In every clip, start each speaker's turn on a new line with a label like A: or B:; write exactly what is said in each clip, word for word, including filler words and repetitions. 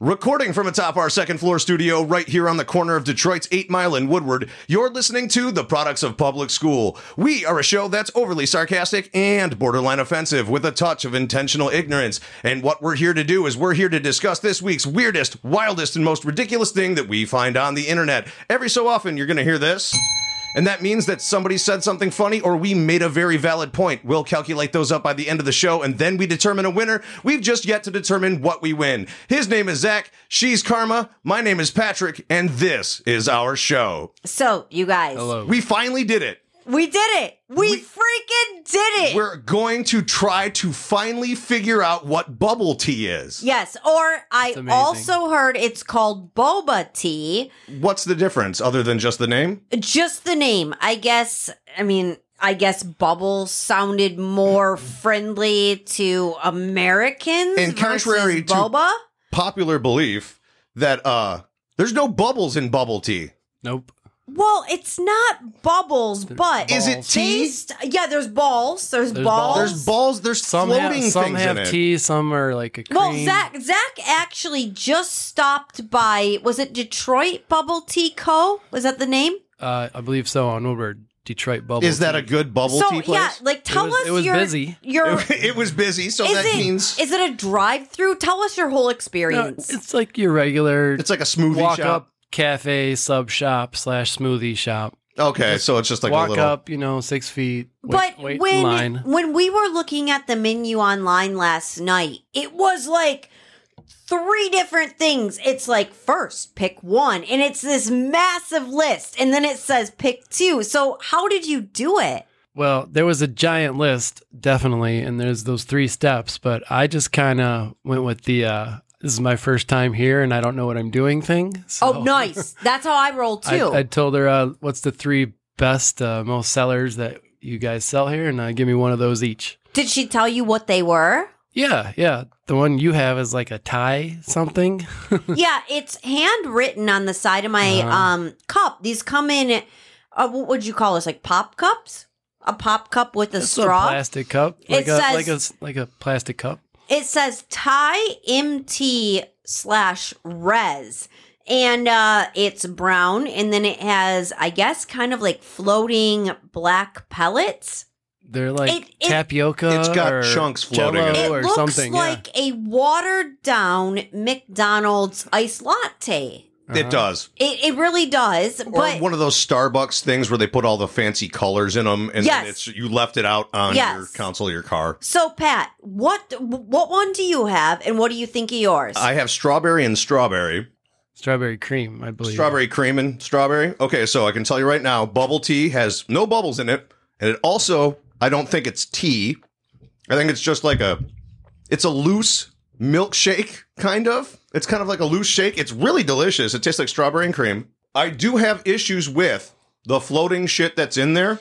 A: Recording from atop our second floor studio right here on the corner of Detroit's eight Mile and Woodward, you're listening to The Products of Public School. We are a show that's overly sarcastic and borderline offensive with a touch of intentional ignorance. And what we're here to do is we're here to discuss this week's weirdest, wildest, and most ridiculous thing that we find on the internet. Every so often, you're going to hear this. And that means that somebody said something funny or we made a very valid point. We'll calculate those up by the end of the show, and then we determine a winner. We've just yet to determine what we win. His name is Zach. She's Karma. My name is Patrick, and this is our show.
B: So, you guys.
C: Hello.
A: We finally did it.
B: We did it. We,
A: We-
B: freaking did it.
A: We're going to try to finally figure out what bubble tea is.
B: Yes, or I
C: amazing.
B: also heard it's called boba tea.
A: What's the difference other than just the name?
B: Just the name. I guess, I mean, I guess bubble sounded more friendly to Americans
A: And contrary
B: versus
A: to-
B: boba.
A: Popular belief that uh there's no bubbles in bubble tea.
C: Nope.
B: Well, it's not bubbles, but
A: Is it tea?
B: taste- Yeah, there's balls. There's,
C: There's
B: balls.
C: balls.
A: There's balls, there's
C: Some
A: floating
C: have, some
A: things
C: have
A: in it.
C: tea, some are like a cream.
B: Well, Zach, Zach actually just stopped by, was it Detroit Bubble Tea Co.? Was that the name?
C: Uh, I believe so on Woodward, Detroit Bubble
A: Is that
C: Tea.
A: a good bubble
B: so,
A: tea place?
B: yeah, like tell
C: was-
B: us
C: it was
B: your,
C: busy.
B: your
A: It was busy, so
B: is
A: that
B: it,
A: means
B: is it a drive-through? Tell us your whole
C: No,
B: experience.
C: it's like your regular
A: it's like a smoothie
C: walk
A: shop.
C: up cafe sub shop slash smoothie shop.
A: Okay, so it's just like
C: walk
A: a little.
C: up, you know, six feet. Wait,
B: but
C: wait in
B: when
C: line.
B: when we were looking at the menu online last night, it was like three different things. It's like first pick one, and it's this massive list, and then it says pick two. So how did you do it?
C: Well, there was a giant list, definitely, and there's those three steps, but I just kind of went with the, uh, this is my first time here and I don't know what I'm doing thing. So
B: Oh, nice. That's how I roll too.
C: I, I told her, uh, what's the three best, uh, most sellers that you guys sell here? And uh, give me one of those each.
B: Did she tell you what they were?
C: Yeah, yeah. The one you have is like a Thai something.
B: Yeah, it's handwritten on the side of my
C: Uh-huh.
B: um cup. These come in, uh, what would you call this? Like pop cups? A pop cup with a
C: It's
B: straw.
C: a plastic cup.
B: It
C: Like a,
B: says-
C: like a, like a plastic cup.
B: It says Thai M T slash res. And uh, it's brown. And then it has, I guess, kind of like floating black pellets.
C: They're like
B: It- it-
C: tapioca.
A: It's got
C: or
A: chunks floating in
C: Jell-O
A: it.
B: It
C: or
B: looks
C: something.
B: like a watered down McDonald's iced latte.
C: yeah.
A: It does.
B: It, it really does.
A: Or
B: But
A: one of those Starbucks things where they put all the fancy colors in them, and
B: Yes.
A: then it's you left it out on
B: Yes.
A: your console of your car.
B: so, Pat, what what one do you have, and what do you think of yours?
A: I have strawberry and strawberry.
C: Strawberry cream, I believe.
A: Strawberry cream and strawberry. Okay, so I can tell you right now, bubble tea has no bubbles in it, and it also, I don't think it's tea. I think it's just like a, it's a loose milkshake, kind of. It's kind of like a loose shake. It's really delicious. It tastes like strawberry and cream. I do have issues with the floating shit that's in there.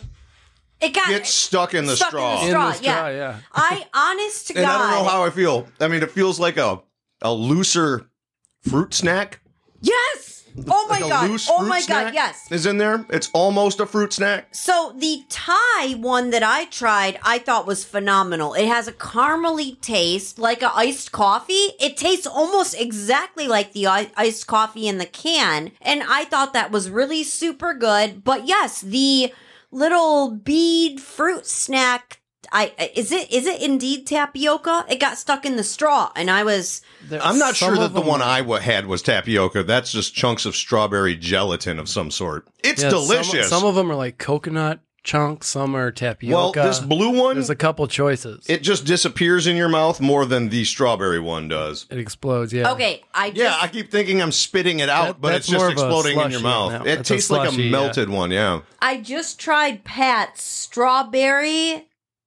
B: it got
A: Gets stuck in the
B: Stuck in the
A: straw.
C: In
B: straw,
C: the straw,
B: yeah.
C: yeah.
B: I, honest to
A: And
B: God.
A: I don't know how I feel. I mean, it feels like a, a looser fruit snack.
B: Yes! Oh my
A: Like a
B: God.
A: loose
B: Oh
A: fruit
B: my
A: snack
B: God, yes.
A: Is in there. It's almost a fruit snack.
B: So the Thai one that I tried, I thought was phenomenal. It has a caramely taste, like a iced coffee. It tastes almost exactly like the i- iced coffee in the can, and I thought that was really super good. But yes, the little bead fruit snack. I is it is it indeed tapioca? It got stuck in the straw, and I was
C: There-
A: I'm not
C: some
A: sure that
C: of
A: the
C: them-
A: one I w- had was tapioca. That's just chunks of strawberry gelatin of some sort. It's
C: yeah, some-
A: delicious.
C: Some, of them are like coconut chunks, some are tapioca.
A: well, this blue one,
C: There's a couple choices. It,
A: it just disappears in your mouth more than the strawberry one does.
C: explodes, yeah.
B: okay. I just,
A: Yeah, I keep thinking I'm spitting it out,
C: That-
A: but
C: that's
A: it's just
C: more of a
A: exploding in your
C: slushy
A: mouth.
C: on that.
A: It
C: That's a
A: tastes like
C: slushy,
A: a
C: yeah.
A: melted one, yeah.
B: I just tried Pat's strawberry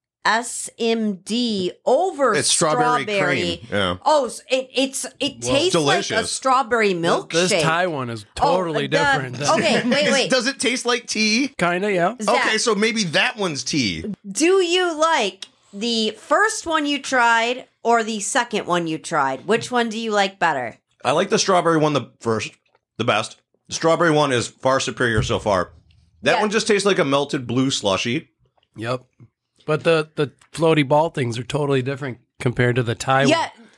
B: S M D over
A: It's strawberry,
B: strawberry.
A: cream. Yeah.
B: Oh, so it it's it
C: Well,
B: tastes like a
A: delicious.
B: strawberry
C: This-
B: milkshake.
C: This Thai one is totally
B: Oh, the-
C: different.
B: okay, wait,
A: Is-
B: wait.
A: Does it taste like tea?
C: Kinda, yeah.
B: Zach,
A: Okay, so maybe that one's tea.
B: do you like the first one you tried or the second one you tried? Which one do you like better?
A: I like the strawberry one the first, the best. The strawberry one is far superior so far. That
B: Yeah.
A: one just tastes like a melted blue slushy.
C: Yep. But the, the floaty ball things are totally different compared to the Thai
B: Yeah,
C: one.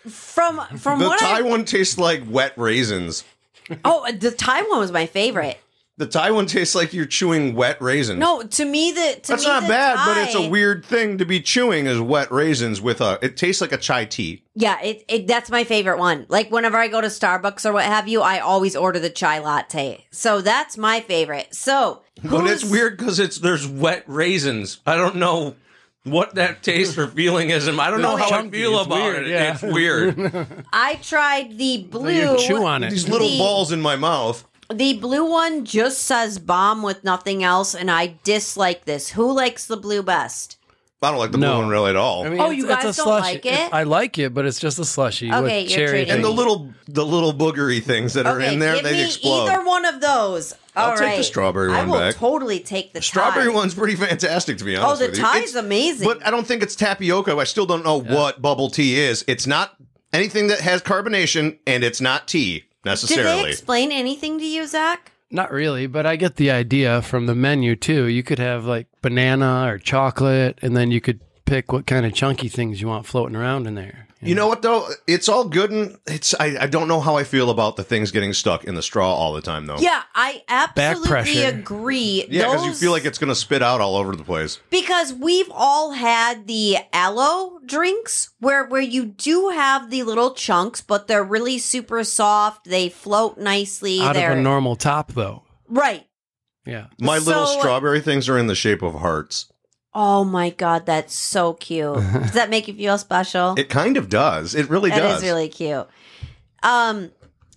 B: from from
A: The
B: what
A: Thai
B: I
A: one tastes like wet raisins.
B: oh the Thai one was my favorite.
A: The Thai one tastes like you're chewing wet raisins.
B: No, to me the to
A: That's
B: me
A: not
B: the
A: bad, but
B: Thai-
A: it's a weird thing to be chewing is wet raisins with a. It tastes like a chai tea.
B: Yeah, it, it that's my favorite one. Like whenever I go to Starbucks or what have you, I always order the chai latte. So that's my favorite. So
D: But it's
B: who's-
D: weird because it's there's wet raisins. I don't know what that taste or feeling is. And I don't know
C: Really
D: how I
C: chunky.
D: feel
C: It's
D: about
C: weird,
D: it.
C: yeah.
D: It's weird.
B: I tried the blue.
C: you chew on it.
A: These little
B: The-
A: balls in my mouth.
B: The blue one just says bomb with nothing else, and I dislike this. Who likes the blue best?
A: I don't like the
C: No.
A: blue one really at all.
C: I mean,
B: Oh,
C: it's-
B: you
C: it's
B: guys
C: a
B: don't
C: slushy.
B: like it?
C: I like it, but it's just a slushy
B: Okay,
C: with
B: you're
C: cherry.
B: treating
A: and the
B: me.
A: little the little boogery things that are
B: Okay,
A: in there,
B: give
A: they
B: me
A: explode.
B: either one of those.
A: I'll
B: All
A: take the
B: right.
A: strawberry
B: I
A: one
B: will
A: back.
B: totally take the
A: Strawberry
B: Thai.
A: one's pretty fantastic, to be
B: Oh,
A: honest
B: the
A: with you.
B: Thai's
A: It's-
B: amazing.
A: But I don't think it's tapioca. I still don't know what bubble tea is. It's not anything that has carbonation, and it's not tea
B: Did they
A: necessarily.
B: explain anything to you, Zach?
C: Not really, but I get the idea from the menu too. You could have like banana or chocolate, and then you could pick what kind of chunky things you want floating around in there.
A: You know what though? It's all good, and it's I, I don't know how I feel about the things getting stuck in the straw all the time though.
B: Yeah, I absolutely
C: pressure.
B: agree.
A: Yeah, because you
B: Those-
A: feel like it's gonna spit out all over the place.
B: because we've all had the aloe drinks where where you do have the little chunks, but they're really super soft. They float nicely.
C: Out
B: they're
C: of a normal top, though.
B: right.
C: Yeah.
A: My little
B: So-
A: strawberry things are in the shape of hearts.
B: Oh my god, that's so cute. Does that make you feel special?
A: It kind of does. It really
B: That
A: does.
B: is really cute. Um,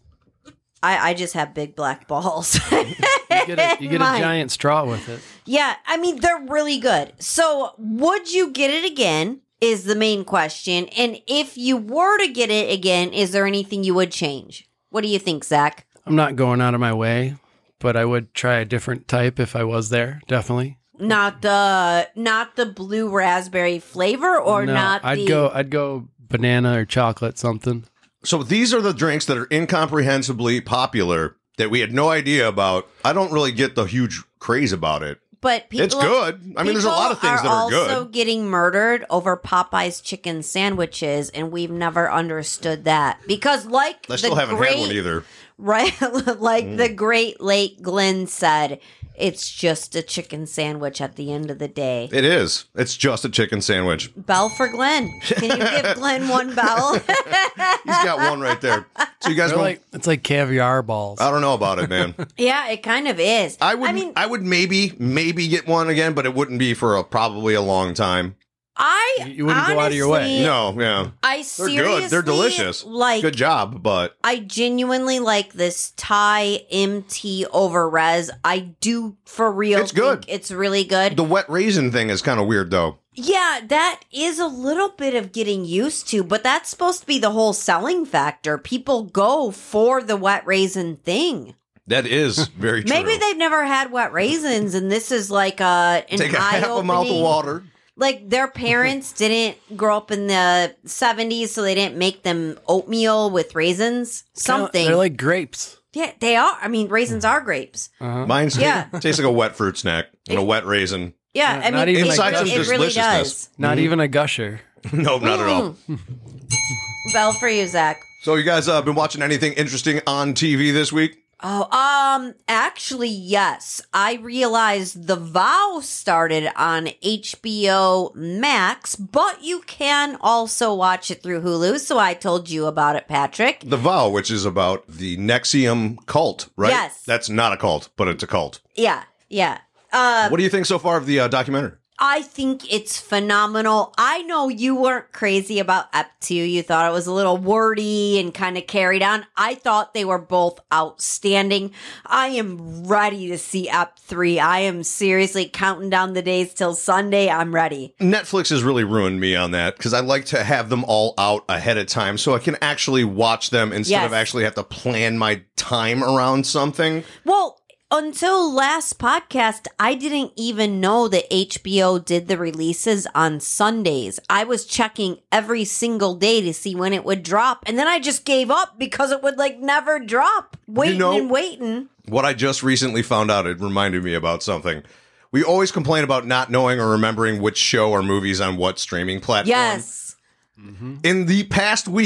B: I I just have big black balls.
C: You get a, you get a
B: Mine.
C: giant straw with it.
B: Yeah, I mean they're really good. So, would you get it again? Is the main question. And if you were to get it again, is there anything you would change? What do you think, Zach?
C: I'm not going out of my way, but I would try a different type if I was there. Definitely.
B: Not the not the blue raspberry flavor, or
C: No,
B: not
C: I'd
B: the
C: go. I'd go banana or chocolate something.
A: So these are the drinks that are incomprehensibly popular that we had no idea about. I don't really get the huge craze about it.
B: But people,
A: It's good. I mean, there's a lot of
B: people
A: things that are
B: also
A: good.
B: getting murdered over Popeye's chicken sandwiches, and we've never understood that because, like,
A: I still
B: the
A: haven't
B: great,
A: had one either.
B: Right, like
A: Mm.
B: the great late Glenn said, it's just a chicken sandwich at the end of the day.
A: It is. It's just a chicken sandwich.
B: Bell for Glenn. Can you give Glenn one bell?
A: He's got one right there. So you guys
C: They're
A: don't.
C: like it's like caviar balls.
A: I don't know about it, man.
B: Yeah, it kind of is.
A: I would.
B: I
A: I
B: mean,
A: would maybe, maybe get one again, but it wouldn't be for a, probably a long time.
B: I
C: You wouldn't go out of your way.
B: honestly-
A: No, yeah,
B: I
A: they're
B: seriously
A: good. They're delicious.
B: Like,
A: Good job, but
B: I genuinely like this Thai M T over res. I do for real.
A: It's good.
B: think It's really good.
A: the wet raisin thing is kind of weird, though.
B: Yeah, that is a little bit of getting used to, but that's supposed to be the whole selling factor. People go for the wet raisin thing.
A: That is very true.
B: Maybe they've never had wet raisins, and this is like a an
A: take a half a mouth of
B: eye-opening-
A: water.
B: Like their parents didn't grow up in the seventies, so they didn't make them oatmeal with raisins. Something.
C: They're like grapes.
B: Yeah, they are. I mean, raisins are grapes.
C: Uh-huh.
A: Mine's
B: Yeah.
A: tastes like a wet fruit snack and a wet raisin.
B: Yeah,
C: Not-
B: I
C: not
B: mean,
C: even
B: it,
C: like
B: it,
C: some
B: it really
A: deliciousness.
B: does.
C: Not even a gusher.
A: No, not at all.
B: Mm. Bell for you, Zach.
A: So you guys uh, been watching anything interesting on T V this week?
B: Oh, um, actually, yes. I realized The Vow started on H B O Max, but you can also watch it through Hulu. So I told you about it, Patrick.
A: The Vow, which is about the Nexium cult, right?
B: Yes.
A: That's not a cult, but it's a cult.
B: Yeah, yeah. Uh,
A: What do you think so far of the uh, documentary?
B: I think it's phenomenal. I know you weren't crazy about Ep two. You thought it was a little wordy and kind of carried on. I thought they were both outstanding. I am ready to see Ep three. I am seriously counting down the days till Sunday. I'm ready.
A: Netflix has really ruined me on that because I like to have them all out ahead of time so I can actually watch them instead
B: Yes.
A: of actually have to plan my time around something.
B: Well, until last podcast, I didn't even know that H B O did the releases on Sundays. I was checking every single day to see when it would drop. And then I just gave up because it would like never drop. Waiting
A: know-
B: and waiting.
A: What I just recently found out, it reminded me about something. We always complain about not knowing or remembering which show or movies on what streaming platform.
B: Yes.
A: In the past week,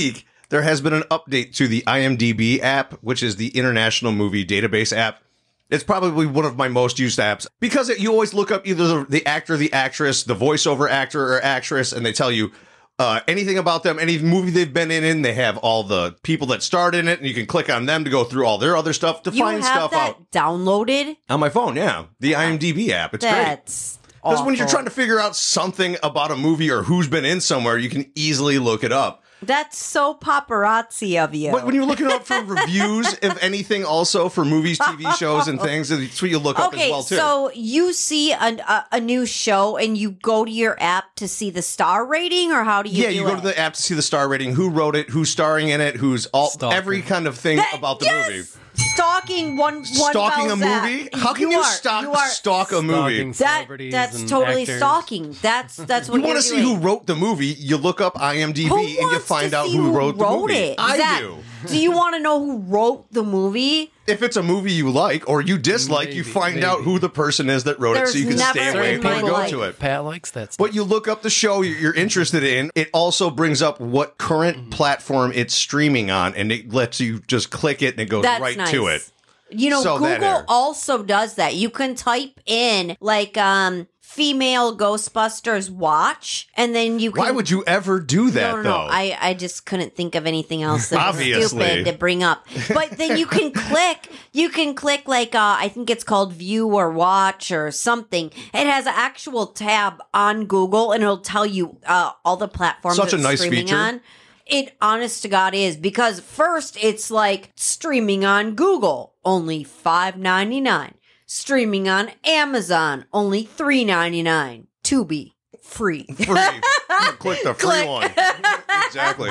A: there has been an update to the I M D B app, which is the International Movie Database app. It's probably one of my most used apps because it, you always look up either the, the actor, the actress, the voiceover actor or actress, and they tell you uh, anything about them, any movie they've been in, and they have all the people that starred in it, and you can click on them to go through all their other stuff to
B: You
A: find
B: have
A: stuff
B: that
A: out.
B: downloaded?
A: On my phone, yeah. The I M D B app. It's great.
B: That's
A: Because when you're
B: awful.
A: trying to figure out something about a movie or who's been in somewhere, you can easily look it up.
B: That's so paparazzi of you.
A: But when you're looking up for reviews, if anything, also for movies, T V shows, and things, it's what you look up
B: okay,
A: as well, too.
B: so you see a, a, a new show and you go to your app to see the star rating, or how do you
A: yeah,
B: do
A: you go
B: it?
A: to the app to see the star rating, who wrote it, who's starring in it, who's all
C: Stalker.
A: every kind of thing
B: That-
A: about the
B: yes!
A: movie.
B: Stalking one, one
A: Stalking a
B: fell zap.
A: movie? How can you,
B: are,
A: stalk,
B: you are-
A: stalk a movie?
C: Stalking
B: That
C: celebrities
B: that's
C: and
B: totally
C: actors.
B: stalking. That's that's what
A: You want
B: you're
A: to see who
B: doing.
A: wrote the movie? You look up I M D B
B: Who
A: and you
B: wants
A: find
B: to
A: out
B: see
A: who wrote the movie.
B: it?
A: I
B: Zach,
A: do.
B: Do you want to know who wrote the movie?
A: If it's a movie you like or you dislike, you
C: Maybe,
A: find
C: maybe.
A: out who the person is that wrote it, so
B: There's
A: you can
B: never
A: stay away
B: in
A: from
B: my
A: go
B: life.
A: to it.
C: Pat likes that stuff.
A: But you look up the show you're interested in, it also brings up what current
B: Mm-hmm.
A: platform it's streaming on, and it lets you just click it and it goes
B: That's
A: right
B: nice.
A: to it.
B: You know,
A: So that
B: Google
A: air.
B: also does that. You can type in like um female Ghostbusters watch, and then you can.
A: Why would you ever do that,
B: no, no,
A: though?
B: no. I, I just couldn't think of anything else that was
A: Obviously.
B: stupid to bring up. But then you can click, you can click like, uh, I think it's called view or watch or something. It has an actual tab on Google and it'll tell you uh, all the platforms
A: Such a
B: it's
A: nice
B: streaming
A: feature.
B: on. It, honest to God, is because first it's like streaming on Google, only five ninety-nine. Streaming on Amazon, only three ninety-nine. Tubi, free.
A: Free. Click the free
B: Click.
A: one. Exactly.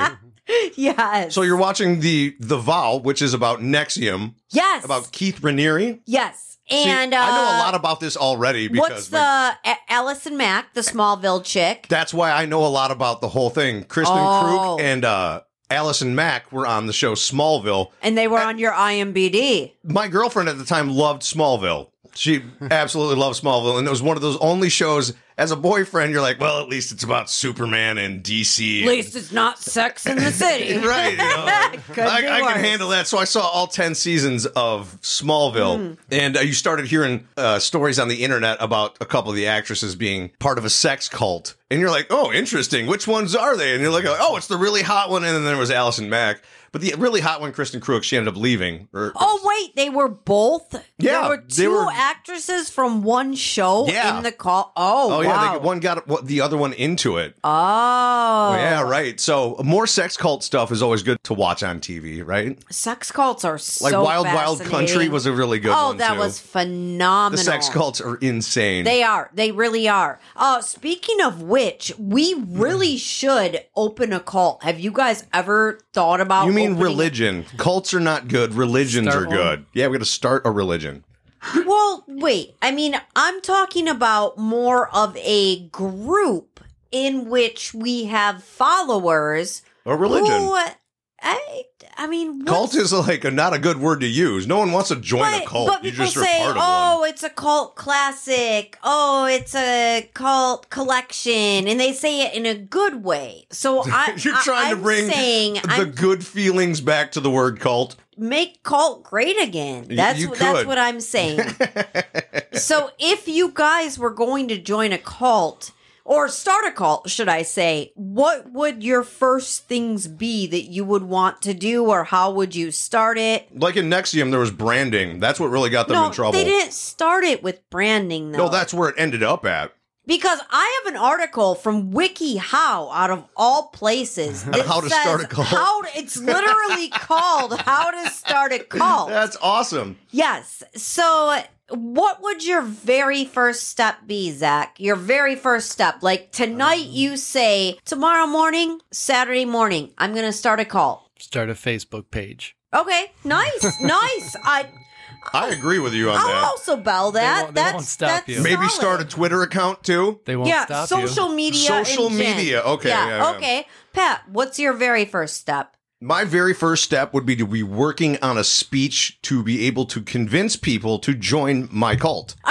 B: Yes.
A: So you're watching the the Vow, which is about Nexium,
B: yes.
A: about Keith Raniere.
B: Yes.
A: See,
B: And uh,
A: I know a lot about this already because
B: what's
A: my-
B: the A- Allison Mack, the Smallville chick?
A: that's why I know a lot about the whole thing. Kristen
B: Oh.
A: Krug and uh, Allison Mack were on the show Smallville.
B: And they were on your I M D B.
A: My girlfriend at the time loved Smallville. She absolutely loved Smallville, and it was one of those only shows. As a boyfriend, you're like, well, at least it's about Superman and D C.
B: At least it's not Sex in the City.
A: Right, you know, like,
B: Could
A: I,
B: be
A: I can
B: worse.
A: handle that. So I saw all ten seasons of Smallville,
B: Mm.
A: and uh, you started hearing uh, stories on the internet about a couple of the actresses being part of a sex cult, and you're like, oh, interesting. Which ones are they? And you're like, oh, it's the really hot one, and then there was Allison Mack. But the really hot one, Kristen Krug, she ended up leaving. Or-
B: Oh, wait, they were both?
A: Yeah,
B: There were
A: they
B: two
A: were-
B: actresses from one show
A: Yeah.
B: in the call. Oh,
A: Oh, yeah,
B: wow.
A: they, one got what- the other one into it.
B: Oh.
A: Yeah, right. So more sex cult stuff is always good to watch on T V, right?
B: Sex cults are so
A: Like Wild Wild Country
B: fascinating.
A: was a really good
B: Oh,
A: one,
B: that
A: too.
B: was phenomenal.
A: The sex cults are insane.
B: They are. They really are. Uh, speaking of which, we really should open a cult. Have you guys ever thought about
A: You mean
B: opening-
A: religion? Cults are not good. Religions
C: Start
A: are
C: one.
A: good. Yeah, we got to start a religion.
B: Well, wait. I mean, I'm talking about more of a group in which we have followers.
A: A religion.
B: Who, I, I mean, what's-
A: Cult is like a, not a good word to use. No one wants to join a
B: But,
A: cult.
B: but
A: You
B: people
A: just are
B: say,
A: part of
B: "Oh,
A: one.
B: it's a cult classic. Oh, it's a cult collection," and they say it in a good way. So I,
A: You're
B: I-
A: trying to
B: I'm
A: bring
B: saying,
A: the
B: I'm
A: good feelings back to the word cult.
B: make cult great again. That's
A: you
B: that's
A: could.
B: what I'm saying. So if you guys were going to join a cult or start a cult, should I say, what would your first things be that you would want to do, or how would you start it?
A: Like in Nexium, there was branding. That's what really got them
B: no,
A: in trouble.
B: they didn't start it with branding though.
A: No, that's where it ended up at.
B: Because I have an article from WikiHow, out of all places, that
A: how to
B: says
A: start a cult.
B: How to- it's literally called "How to Start a Cult."
A: That's awesome.
B: Yes. So, what would your very first step be, Zach? Your very first step, like tonight, you say tomorrow morning, Saturday morning, I'm going to start a cult.
C: Start a Facebook page.
B: Okay, nice, nice. I
A: I agree with you on
B: I'll
A: that.
B: also bell that.
C: won't- they
B: that's
C: won't stop
B: that's
C: you.
A: Maybe
B: solid.
A: start a Twitter account too.
C: They won't
B: Yeah,
C: stop
B: social
C: you.
B: media.
A: Social
B: in gen.
A: media, okay,
B: Yeah,
A: yeah, yeah.
B: okay. Pat, what's your very first step?
A: My very first step would be to be working on a speech to be able to convince people to join my cult.
B: Are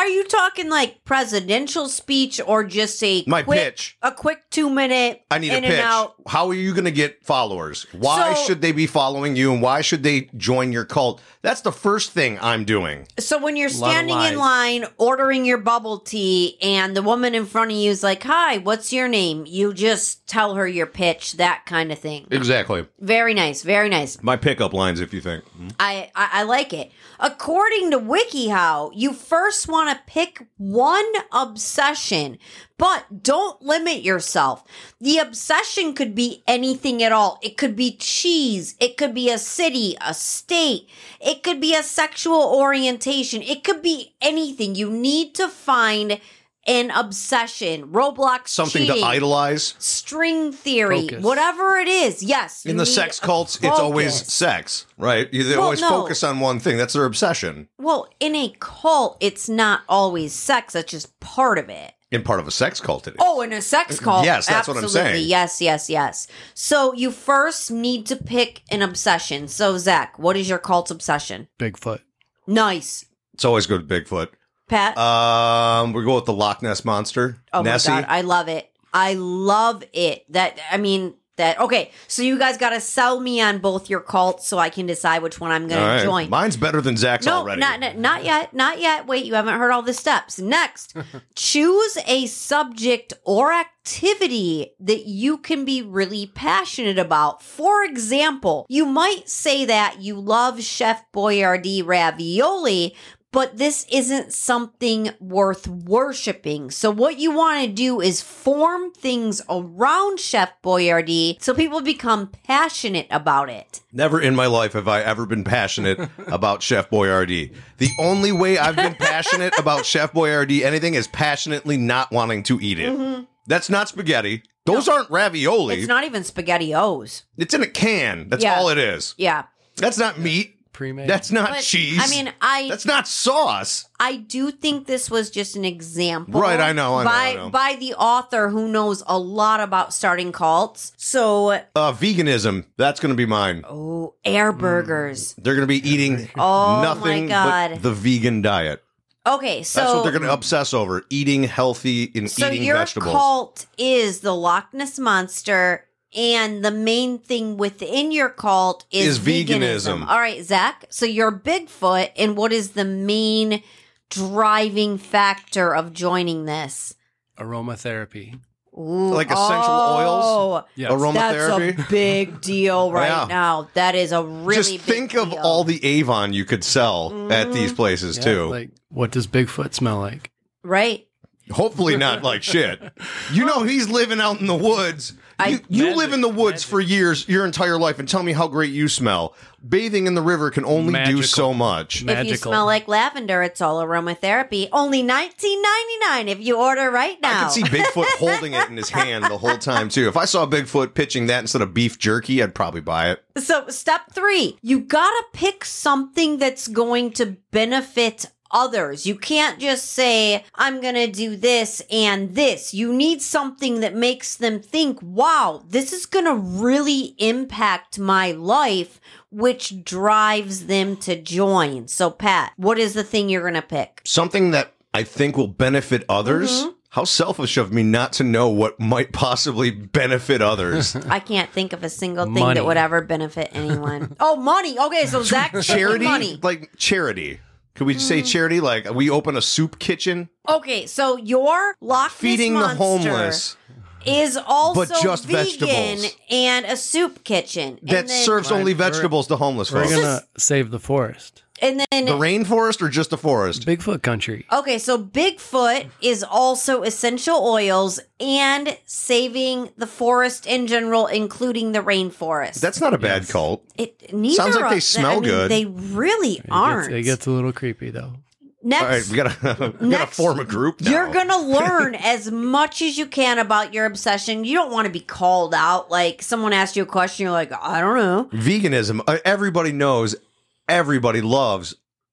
B: Are you talking like presidential speech or just a
A: My
B: quick,
A: pitch.
B: a quick two minute
A: I need
B: in
A: a pitch.
B: and out?
A: How are you going to get followers? Why
B: So-
A: should they be following you, and why should they join your cult? That's the first thing I'm doing.
B: So when you're
C: Lot of
B: standing in
C: lies.
B: line ordering your bubble tea and the woman in front of you is like, "Hi, what's your name?" You just tell her your pitch, that kind of thing.
A: Exactly.
B: Very nice, very nice.
A: My pickup lines, if you think.
B: I, I, I like it. According to WikiHow, you first want to pick one obsession, but don't limit yourself. The obsession could be anything at all. It could be cheese. It could be a city, a state. It could be a sexual orientation. It could be anything. You need to find an obsession. Roblox
A: Something
B: cheating,
A: to idolize.
B: string theory,
C: Focus.
B: whatever it is. Yes. you
A: In the
B: need
A: sex
B: a
A: cults, it's always
B: focus.
A: sex, right? They
B: Well,
A: always
B: no.
A: focus on one thing. That's their obsession.
B: Well, in a cult, it's not always sex. That's just part of it.
A: In part of a sex cult, it is.
B: Oh, in a sex cult.
A: Yes, that's what I'm
B: absolutely.
A: saying.
B: Yes, yes, yes. So you first need to pick an obsession. So, Zach, what is your cult's obsession?
C: Bigfoot.
B: Nice.
A: It's always good with Bigfoot.
B: Pat?
A: Um, we go with the Loch Ness Monster.
B: oh,
A: Nessie.
B: my God. I love it. I love it. That, I mean, that, okay. So you guys got to sell me on both your cults so I can decide which one I'm going
A: All
B: to
A: right.
B: join.
A: Mine's better than Zach's
B: No,
A: already.
B: not, not not yet, not yet. Wait, you haven't heard all the steps. Next, choose a subject or activity that you can be really passionate about. For example, you might say that you love Chef Boyardee ravioli, but this isn't something worth worshiping. So what you want to do is form things around Chef Boyardee so people become passionate about it.
A: Never in my life have I ever been passionate about Chef Boyardee. The only way I've been passionate about Chef Boyardee anything is passionately not wanting to eat it. That's not spaghetti. Those aren't ravioli.
B: It's not even SpaghettiOs.
A: It's in a can. That's
B: Yeah.
A: all it is.
B: Yeah.
A: That's not meat.
C: Pre-made.
A: That's not
B: But,
A: cheese.
B: I mean, I
A: that's not sauce.
B: I do think this was just an example.
A: Right, I know, I know,
B: by
A: I know.
B: by the author who knows a lot about starting cults. So,
A: Uh, veganism. That's going to be mine.
B: oh, air burgers.
A: They're going to be eating
B: Oh,
A: nothing
B: my God.
A: but the vegan diet.
B: Okay, so
A: That's what they're going to obsess over: eating healthy and
B: so
A: eating
B: your
A: vegetables.
B: cult is the Loch Ness Monster. And the main thing within your cult is,
A: Is veganism.
B: All right, Zach. So you're Bigfoot, and what is the main driving factor of joining this?
C: Aromatherapy.
B: Ooh,
A: Like essential oils?
B: oh,
C: Yes.
A: Aromatherapy.
B: That's a big deal right
A: Yeah.
B: now. That is a really
A: Just
B: big
A: think of
B: deal.
A: all the Avon you could sell at these places
C: Yeah,
A: too.
C: like, what does Bigfoot smell like?
B: right.
A: Hopefully not like shit. You know he's living out in the woods.
B: I-
A: you you
C: Magic,
A: live in the woods
C: magic.
A: for years, your entire life, and tell me how great you smell. Bathing in the river can only do
C: Magical.
A: so much.
C: Ma-
B: If you
C: Magical.
B: smell like lavender, it's all aromatherapy. Only nineteen ninety-nine if you order right
A: I
B: now.
A: could see Bigfoot holding it in his hand the whole time too. If I saw Bigfoot pitching that instead of beef jerky, I'd probably buy it.
B: So, step three, you gotta pick something that's going to benefit others. You can't just say, I'm gonna do this and this. You need something that makes them think, wow, this is gonna really impact my life, which drives them to join. So, Pat, what is the thing you're gonna pick?
A: Something that I think will benefit others.
B: Mm-hmm.
A: How selfish of me not to know what might possibly benefit others.
B: I can't think of a single thing
C: Money.
B: that would ever benefit anyone. Oh, money. Okay, so Zach,
A: Charity?
B: money.
A: Like charity. Could we say charity? Like we open a soup kitchen?
B: Okay, so your Loch Ness
A: Feeding the
B: Monster
A: homeless.
B: is also
A: But just
B: vegan
A: vegetables.
B: and a soup kitchen. And
A: That
B: then-
A: serves only
C: Right, we're-
A: vegetables to homeless
C: We're
A: folks.
C: gonna save the forest.
B: And then
A: The rainforest or just the forest?
C: Bigfoot country.
B: okay, so Bigfoot is also essential oils and saving the forest in general, including the rainforest.
A: That's not a bad
C: Yes.
A: cult.
B: it. Neither
A: sounds like
B: of-
A: they smell
B: I mean,
A: good.
B: They really
C: It
B: aren't.
C: gets, it gets a little creepy though.
B: Next,
A: All right, we gotta, we gotta
B: Next,
A: form a group now.
B: You're going to learn as much as you can about your obsession. You don't want to be called out. Like someone asks you a question, you're like, I don't know.
A: Veganism. uh, Everybody knows, everybody loves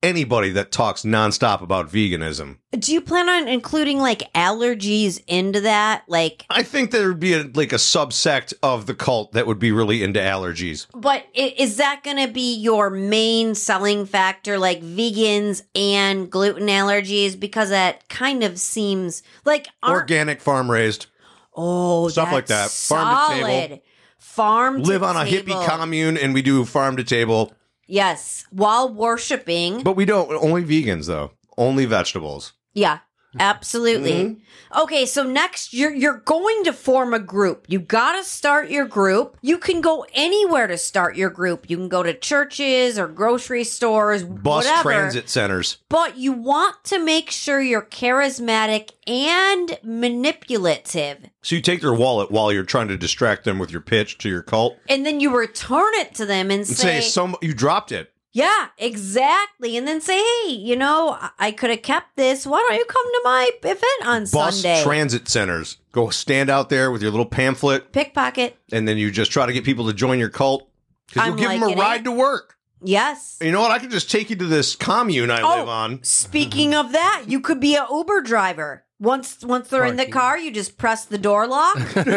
A: anybody that talks nonstop about veganism.
B: Do you plan on including like allergies into that? Like,
A: I think there would be a, like a subsect of the cult that would be really into allergies.
B: but i- is that going to be your main selling factor, like vegans and gluten allergies? Because that kind of seems like aren't-
A: Organic, farm raised,
B: oh,
A: stuff like
B: that's
A: that. Farm to
B: solid.
A: table.
B: Farm to
A: live on a
B: table.
A: hippie commune, and we do farm to table.
B: Yes, while worshiping.
A: But we don't. Only vegans, though. Only vegetables.
B: Yeah, absolutely.
A: Mm-hmm.
B: Okay, so next you're you're going to form a group. You got to start your group. You can go anywhere to start your group. You can go to churches or grocery stores,
A: Bus
B: whatever.
A: transit centers.
B: But you want to make sure you're charismatic and manipulative.
A: So you take their wallet while you're trying to distract them with your pitch to your cult
B: And then you return it to them and
A: and
B: say,
A: say, "Some you dropped it."
B: yeah, exactly. And then say, hey, you know, I, I could have kept this. Why don't you come to my event on
A: Bus
B: Sunday?
A: transit centers. Go stand out there with your little pamphlet,
B: Pickpocket.
A: and then you just try to get people to join your cult because
B: I'm
A: you'll give them a
B: liking it.
A: ride to work.
B: Yes.
A: And you know what? I could just take you to this commune I
B: Oh.
A: live on.
B: Speaking of that, you could be an Uber driver. Once once they're in the
C: Parking.
B: car, you just press the door lock.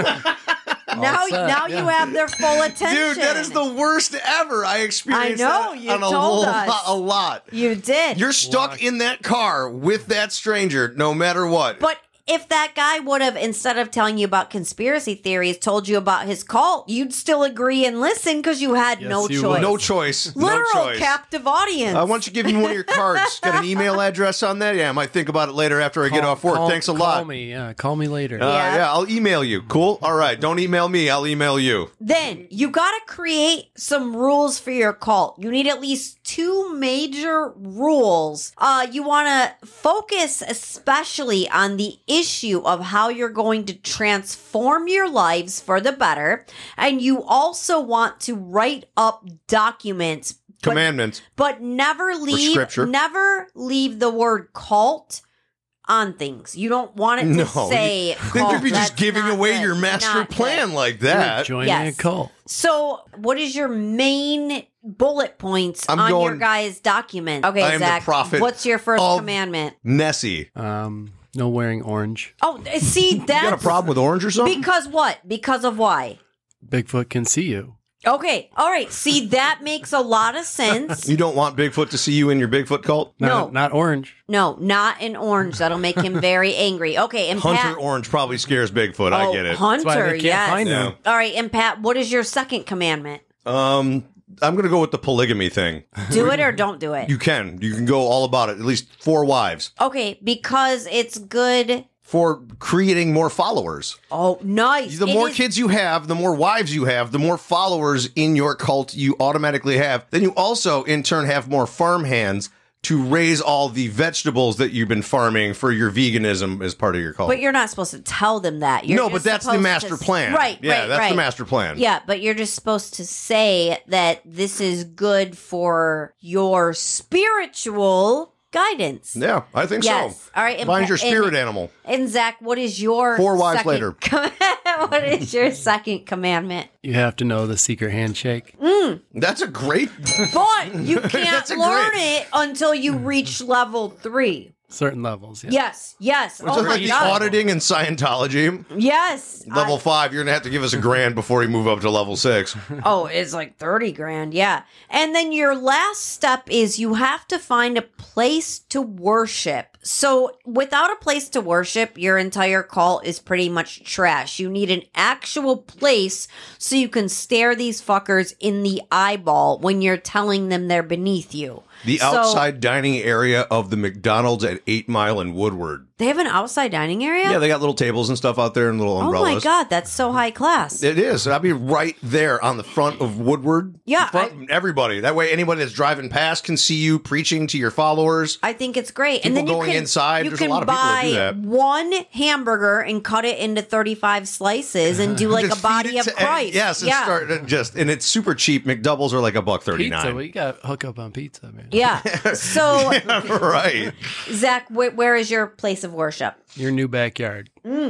B: now
C: All set,
B: now
C: yeah.
B: you have their full attention.
A: Dude, that is the worst ever. I experienced
B: I know,
A: that
B: you
A: on a,
B: told
A: lot,
B: us.
A: a lot.
B: You did.
A: You're stuck
C: Locked.
A: in that car with that stranger no matter what.
B: But if that guy would have, instead of telling you about conspiracy theories, told you about his cult, you'd still agree and listen because you had
C: Yes,
B: no
C: you
B: choice.
C: would.
A: no choice.
B: Literal
A: no choice.
B: captive audience.
A: Uh, why don't you give me one of your cards? Got an email address on that? Yeah, I might think about it later after I get
C: Call-
A: off work.
C: call-
A: Thanks a
C: Call
A: lot.
C: me, yeah. Call me later.
A: Uh,
B: Yeah.
A: yeah, I'll email you. Cool? All right. Don't email me. I'll email you.
B: Then you got to create some rules for your cult. You need at least two major rules. Uh, you want to focus especially on the issue of how you're going to transform your lives for the better. And you also want to write up documents. But,
A: Commandments.
B: but never leave
A: scripture.
B: never leave the word cult on things. You don't want it to
A: No,
B: say
A: you-
B: cult.
A: Then you'd be
B: That's
A: just giving
B: not
A: away
B: good.
A: your master
B: Not good.
A: plan like
C: You're
A: that.
C: joining
B: Yes.
C: a cult.
B: So, what is your main bullet points
A: I'm
B: on your
A: going-
B: guys' document? Okay,
A: I am the
B: Zach.
A: prophet
B: What's your first
A: of-
B: commandment?
A: Nessie.
C: Um, no wearing orange.
B: Oh, see, that's
A: You got a problem with orange or something?
B: because what? Because of why?
C: Bigfoot can see you.
B: Okay, all right. See, that makes a lot of sense.
A: You don't want Bigfoot to see you in your Bigfoot cult?
C: Not,
B: No.
C: not orange.
B: No, not in orange. That'll make him very angry. Okay, and
A: Hunter
B: Pat.
A: Orange probably scares Bigfoot. I
B: Oh,
A: get it.
B: Hunter,
C: That's why they can't
B: yes.
C: find
A: Yeah.
C: him.
B: All right, and Pat, what is your second commandment?
A: Um, I'm going to go with the polygamy thing.
B: Do it or don't do it.
A: You can. You can go all about it. At least four wives.
B: Okay, because it's good.
A: For creating more followers.
B: Oh, nice.
A: The
B: It
A: more
B: is-
A: kids you have, the more wives you have, the more followers in your cult you automatically have. Then you also, in turn, have more farm hands to raise all the vegetables that you've been farming for your veganism as part of your cult.
B: But you're not supposed to tell them that. You're
A: no,
B: just
A: but that's the
B: supposed
A: master
B: to-
A: plan.
B: Right,
A: Yeah,
B: right,
A: that's
B: right.
A: the master plan.
B: Yeah, but you're just supposed to say that this is good for your spiritual guidance.
A: Yeah, I think
B: Yes.
A: so.
B: All right. and
A: Find
B: Pa-
A: your spirit
B: and,
A: animal.
B: And Zach, what is your
A: Four wives
B: second
A: later.
B: com- what is your second commandment?
C: You have to know the secret handshake.
A: That's a great.
B: But you can't
A: That's a
B: learn
A: great-
B: it until you reach level three.
C: Certain levels. Yeah.
B: Yes, yes.
A: Just
B: oh my
A: like the
B: God.
A: auditing in Scientology.
B: Yes.
A: Level
B: I-
A: five, you're going to have to give us a grand before you move up to level six.
B: Oh, it's like thirty grand. Yeah. And then your last step is you have to find a place to worship. So without a place to worship, your entire cult is pretty much trash. You need an actual place so you can stare these fuckers in the eyeball when you're telling them they're beneath you.
A: The
B: So-
A: outside dining area of the McDonald's at eight Mile and Woodward.
B: They have an outside dining area?
A: Yeah, they got little tables and stuff out there and little
B: Oh
A: umbrellas.
B: my God, that's so high class.
A: It is. I'll be right there on the front of Woodward.
B: Yeah,
A: In front of everybody. That way, anybody that's driving past can see you preaching to your followers.
B: I think it's great.
A: People
B: and then you
A: going
B: can,
A: inside,
B: you
A: there's a
B: can
A: lot of people that
B: buy
A: do that.
B: one hamburger and cut it into thirty-five slices and do like a
A: Just feed
B: body
A: it
B: of
A: to-
B: Christ.
A: Yes, and
B: yeah.
A: start to just and it's super cheap. McDoubles are like a buck thirty
C: Pizza. Well,
A: nine.
C: you got to hook up on pizza, man.
B: Yeah. So,
A: Right.
B: Zach, wh- where is your place of worship?
C: Your new backyard.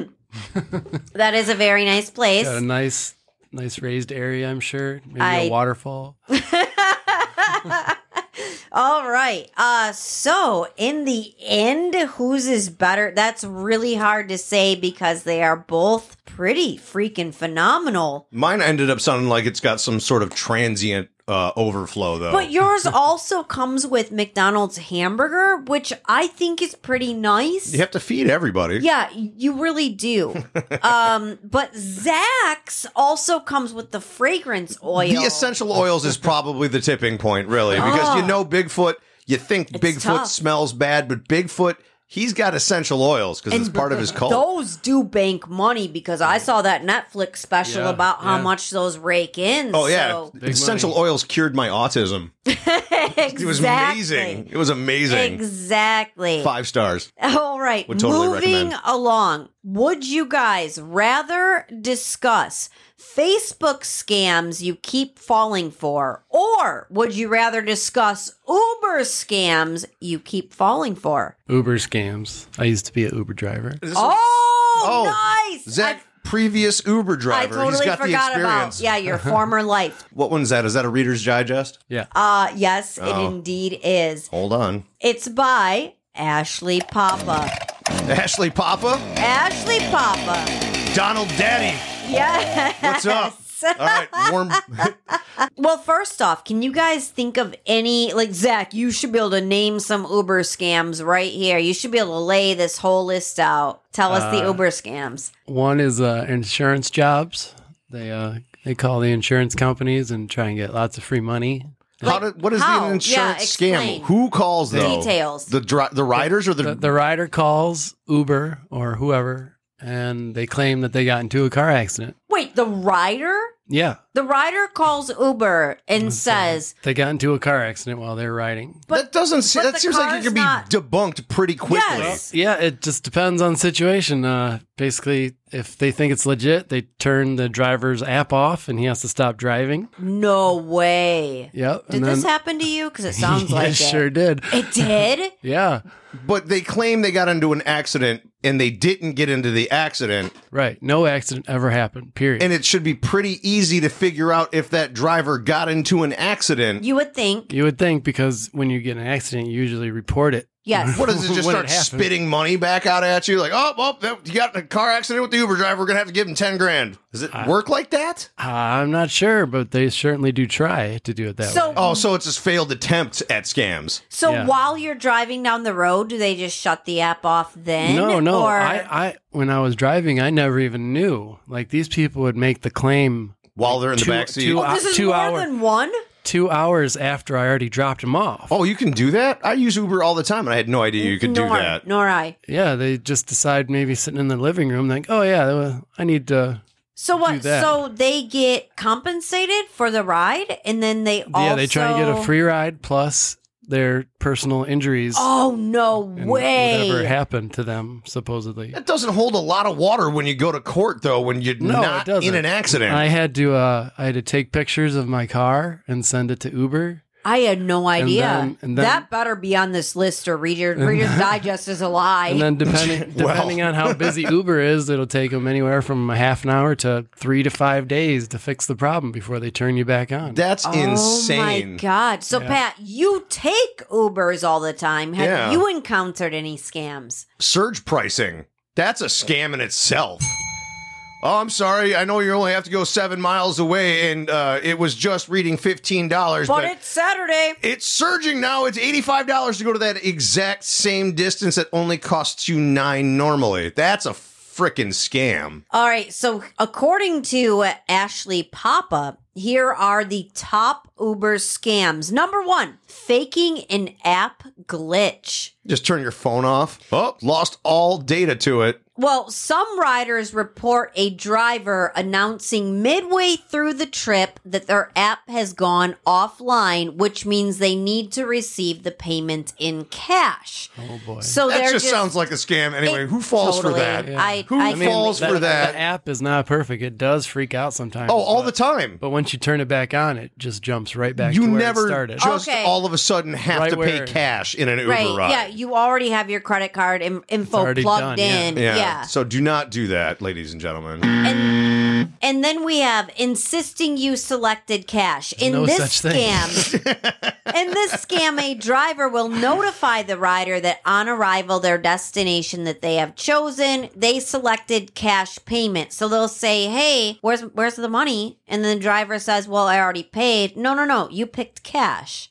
B: That is a very nice place.
C: Got a nice, nice raised area, I'm sure. Maybe
B: I-
C: a waterfall.
B: All right. Uh, so in the end, whose is better? That's really hard to say because they are both pretty freaking phenomenal.
A: Mine ended up sounding like it's got some sort of transient uh, overflow, though.
B: But yours also comes with McDonald's hamburger, which I think is pretty nice.
A: You have to feed everybody.
B: Yeah, you really do. um, but Zach's also comes with the fragrance oil.
A: The essential oils is probably the tipping point, really, because you know Bigfoot, you think
B: It's
A: Bigfoot
B: tough.
A: smells bad, but Bigfoot, he's got essential oils because it's part of his cult.
B: Those do bank money because I saw that Netflix special
C: Yeah,
B: about how
C: yeah.
B: much those rake in.
A: Oh, yeah.
B: so-
A: Essential
C: money.
A: oils cured my autism.
B: exactly.
A: It was amazing. It was amazing.
B: Exactly.
A: Five stars.
B: All right.
A: Would totally
B: Moving
A: recommend.
B: along. Would you guys rather discuss Facebook scams you keep falling for, or would you rather discuss Uber scams you keep falling for?
C: Uber scams. I used to be an Uber driver.
B: Oh, nice.
A: Zach, previous Uber
B: I, I
A: driver.
B: totally
A: He's got the
B: forgot
A: experience.
B: about yeah your former life.
A: What one's that? Is that a Reader's Digest?
C: Yeah.
B: Uh yes,
A: Oh.
B: it indeed is.
A: Hold on.
B: It's by Ashley Papa.
A: Ashley Papa?
B: Ashley Papa.
A: Donald Daddy.
B: Yes.
A: What's up? All right, warm.
B: Well, first off, can you guys think of any, like, Zach, you should be able to name some Uber scams right here. You should be able to lay this whole list out. Tell us the
C: Uh,
B: Uber scams.
C: One is uh, insurance jobs. They uh, they call the insurance companies and try and get lots of free money.
A: How did, what is
B: how?
A: the
B: Yeah,
A: insurance
B: explain.
A: scam? Who calls though?
B: Details.
A: The dri- the riders or the,
C: The, the rider calls Uber or whoever, and they claim that they got into a car accident.
B: Wait, the rider?
C: Yeah.
B: The rider calls Uber and says,
C: They got into a car accident while they were riding.
B: but-
A: that doesn't se-
B: but
A: that
B: the
A: seems like it
B: car's
A: could be
B: not-
A: debunked pretty quickly.
B: Yes.
C: Yeah, it just depends on the situation. Uh, basically, if they think it's legit, they turn the driver's app off and he has to stop driving.
B: no way.
C: Yep.
B: Did
C: and
B: this
C: then-
B: happen to you? Because it sounds
C: yeah,
B: like
C: it
B: it.
C: sure did.
B: It did?
C: Yeah.
A: But they claim they got into an accident and they didn't get into the accident,
C: Right. No accident ever happened, period.
A: and it should be pretty easy to figure out if that driver got into an accident.
B: You would think.
C: you would think because when you get in an accident, you usually report it.
B: Yes.
A: What does it just
C: When
A: start
C: it happened.
A: spitting money back out at you? Like, oh, oh, that, you got in a car accident with the Uber driver. We're gonna have to give him ten grand. Does it work like that?
C: Uh, I'm not sure, but they certainly do try to do it that
B: So-
C: way.
A: Oh, so it's just failed attempts at scams.
B: So
C: Yeah.
B: while you're driving down the road, do they just shut the app off then?
C: No, no.
B: Or
C: I, I, when I was driving, I never even knew. Like these people would make the claim
A: While they're in the
C: Two-
A: back seat.
C: two-
B: oh, this is
C: two
B: more
C: hour-
B: than one?
C: two hours after I already dropped them off.
A: Oh, you can do that? I use Uber all the time, and I had no idea you could do
B: nor,
A: that.
B: Nor I.
C: Yeah, they just decide maybe sitting in the living room, like, oh yeah, well, I need to.
B: So
C: do
B: what?
C: that.
B: So they get compensated for the ride, and then they also
C: Yeah, they try and get a free ride plus their personal injuries.
B: Oh no
C: and
B: way!
C: Whatever happened to them, supposedly.
A: That doesn't hold a lot of water when you go to court, though, when you're
C: No, it
A: not
C: doesn't.
A: in an accident.
C: I had to, uh, I had to take pictures of my car and send it to Uber.
B: I had no idea.
C: then- and then-
B: that better be on this list, or Reader, Reader's Digest is a lie.
C: And then depending
A: Well.
C: depending on how busy Uber is, it'll take them anywhere from a half an hour to three to five days to fix the problem before they turn you back on.
A: That's
B: Oh
A: insane.
B: my god! So
C: Yeah.
B: Pat, you take Ubers all the time. Have
A: Yeah.
B: you encountered any scams?
A: Surge pricing. That's a scam in itself. Oh, I'm sorry. I know you only have to go seven miles away, and uh, it was just reading fifteen dollars.
B: But it's Saturday.
A: It's surging now. It's eighty-five dollars to go to that exact same distance that only costs you nine normally. That's a frickin' scam.
B: All right. So according to Ashley Papa, here are the top Uber scams. Number one, faking an app glitch.
A: Just turn your phone off. Oh, lost all data to it.
B: Well, some riders report a driver announcing midway through the trip that their app has gone offline, which means they need to receive the payment in cash.
C: Oh boy.
B: So
A: That
B: they're
A: just, sounds like a scam anyway.
B: It-
A: Who falls
B: totally.
A: for that?
C: Yeah.
B: I,
A: Who
B: I,
A: falls
B: think-
A: for that?
C: The app is not perfect. It does freak out sometimes.
A: Oh, all
C: but-
A: the time.
C: But once you turn it back on, it just jumps right back
A: You
C: to where
A: never
C: it started.
A: just
B: Okay.
A: all of a sudden have
C: Right
A: to pay
C: where-
A: cash in an Uber
B: Right.
A: ride.
B: Yeah. You already have your credit card in, info
C: already
B: plugged
C: done, yeah.
B: in.
A: Yeah.
B: Yeah.
A: So do not do that, ladies and gentlemen.
B: And And then we have insisting you selected cash. In
C: no
B: this
C: such thing.
B: scam, in this scam, a driver will notify the rider that on arrival, their destination that they have chosen, they selected cash payment. So they'll say, "Hey, where's where's the money?" And then the driver says, "Well, I already paid." No, no, no, you picked cash.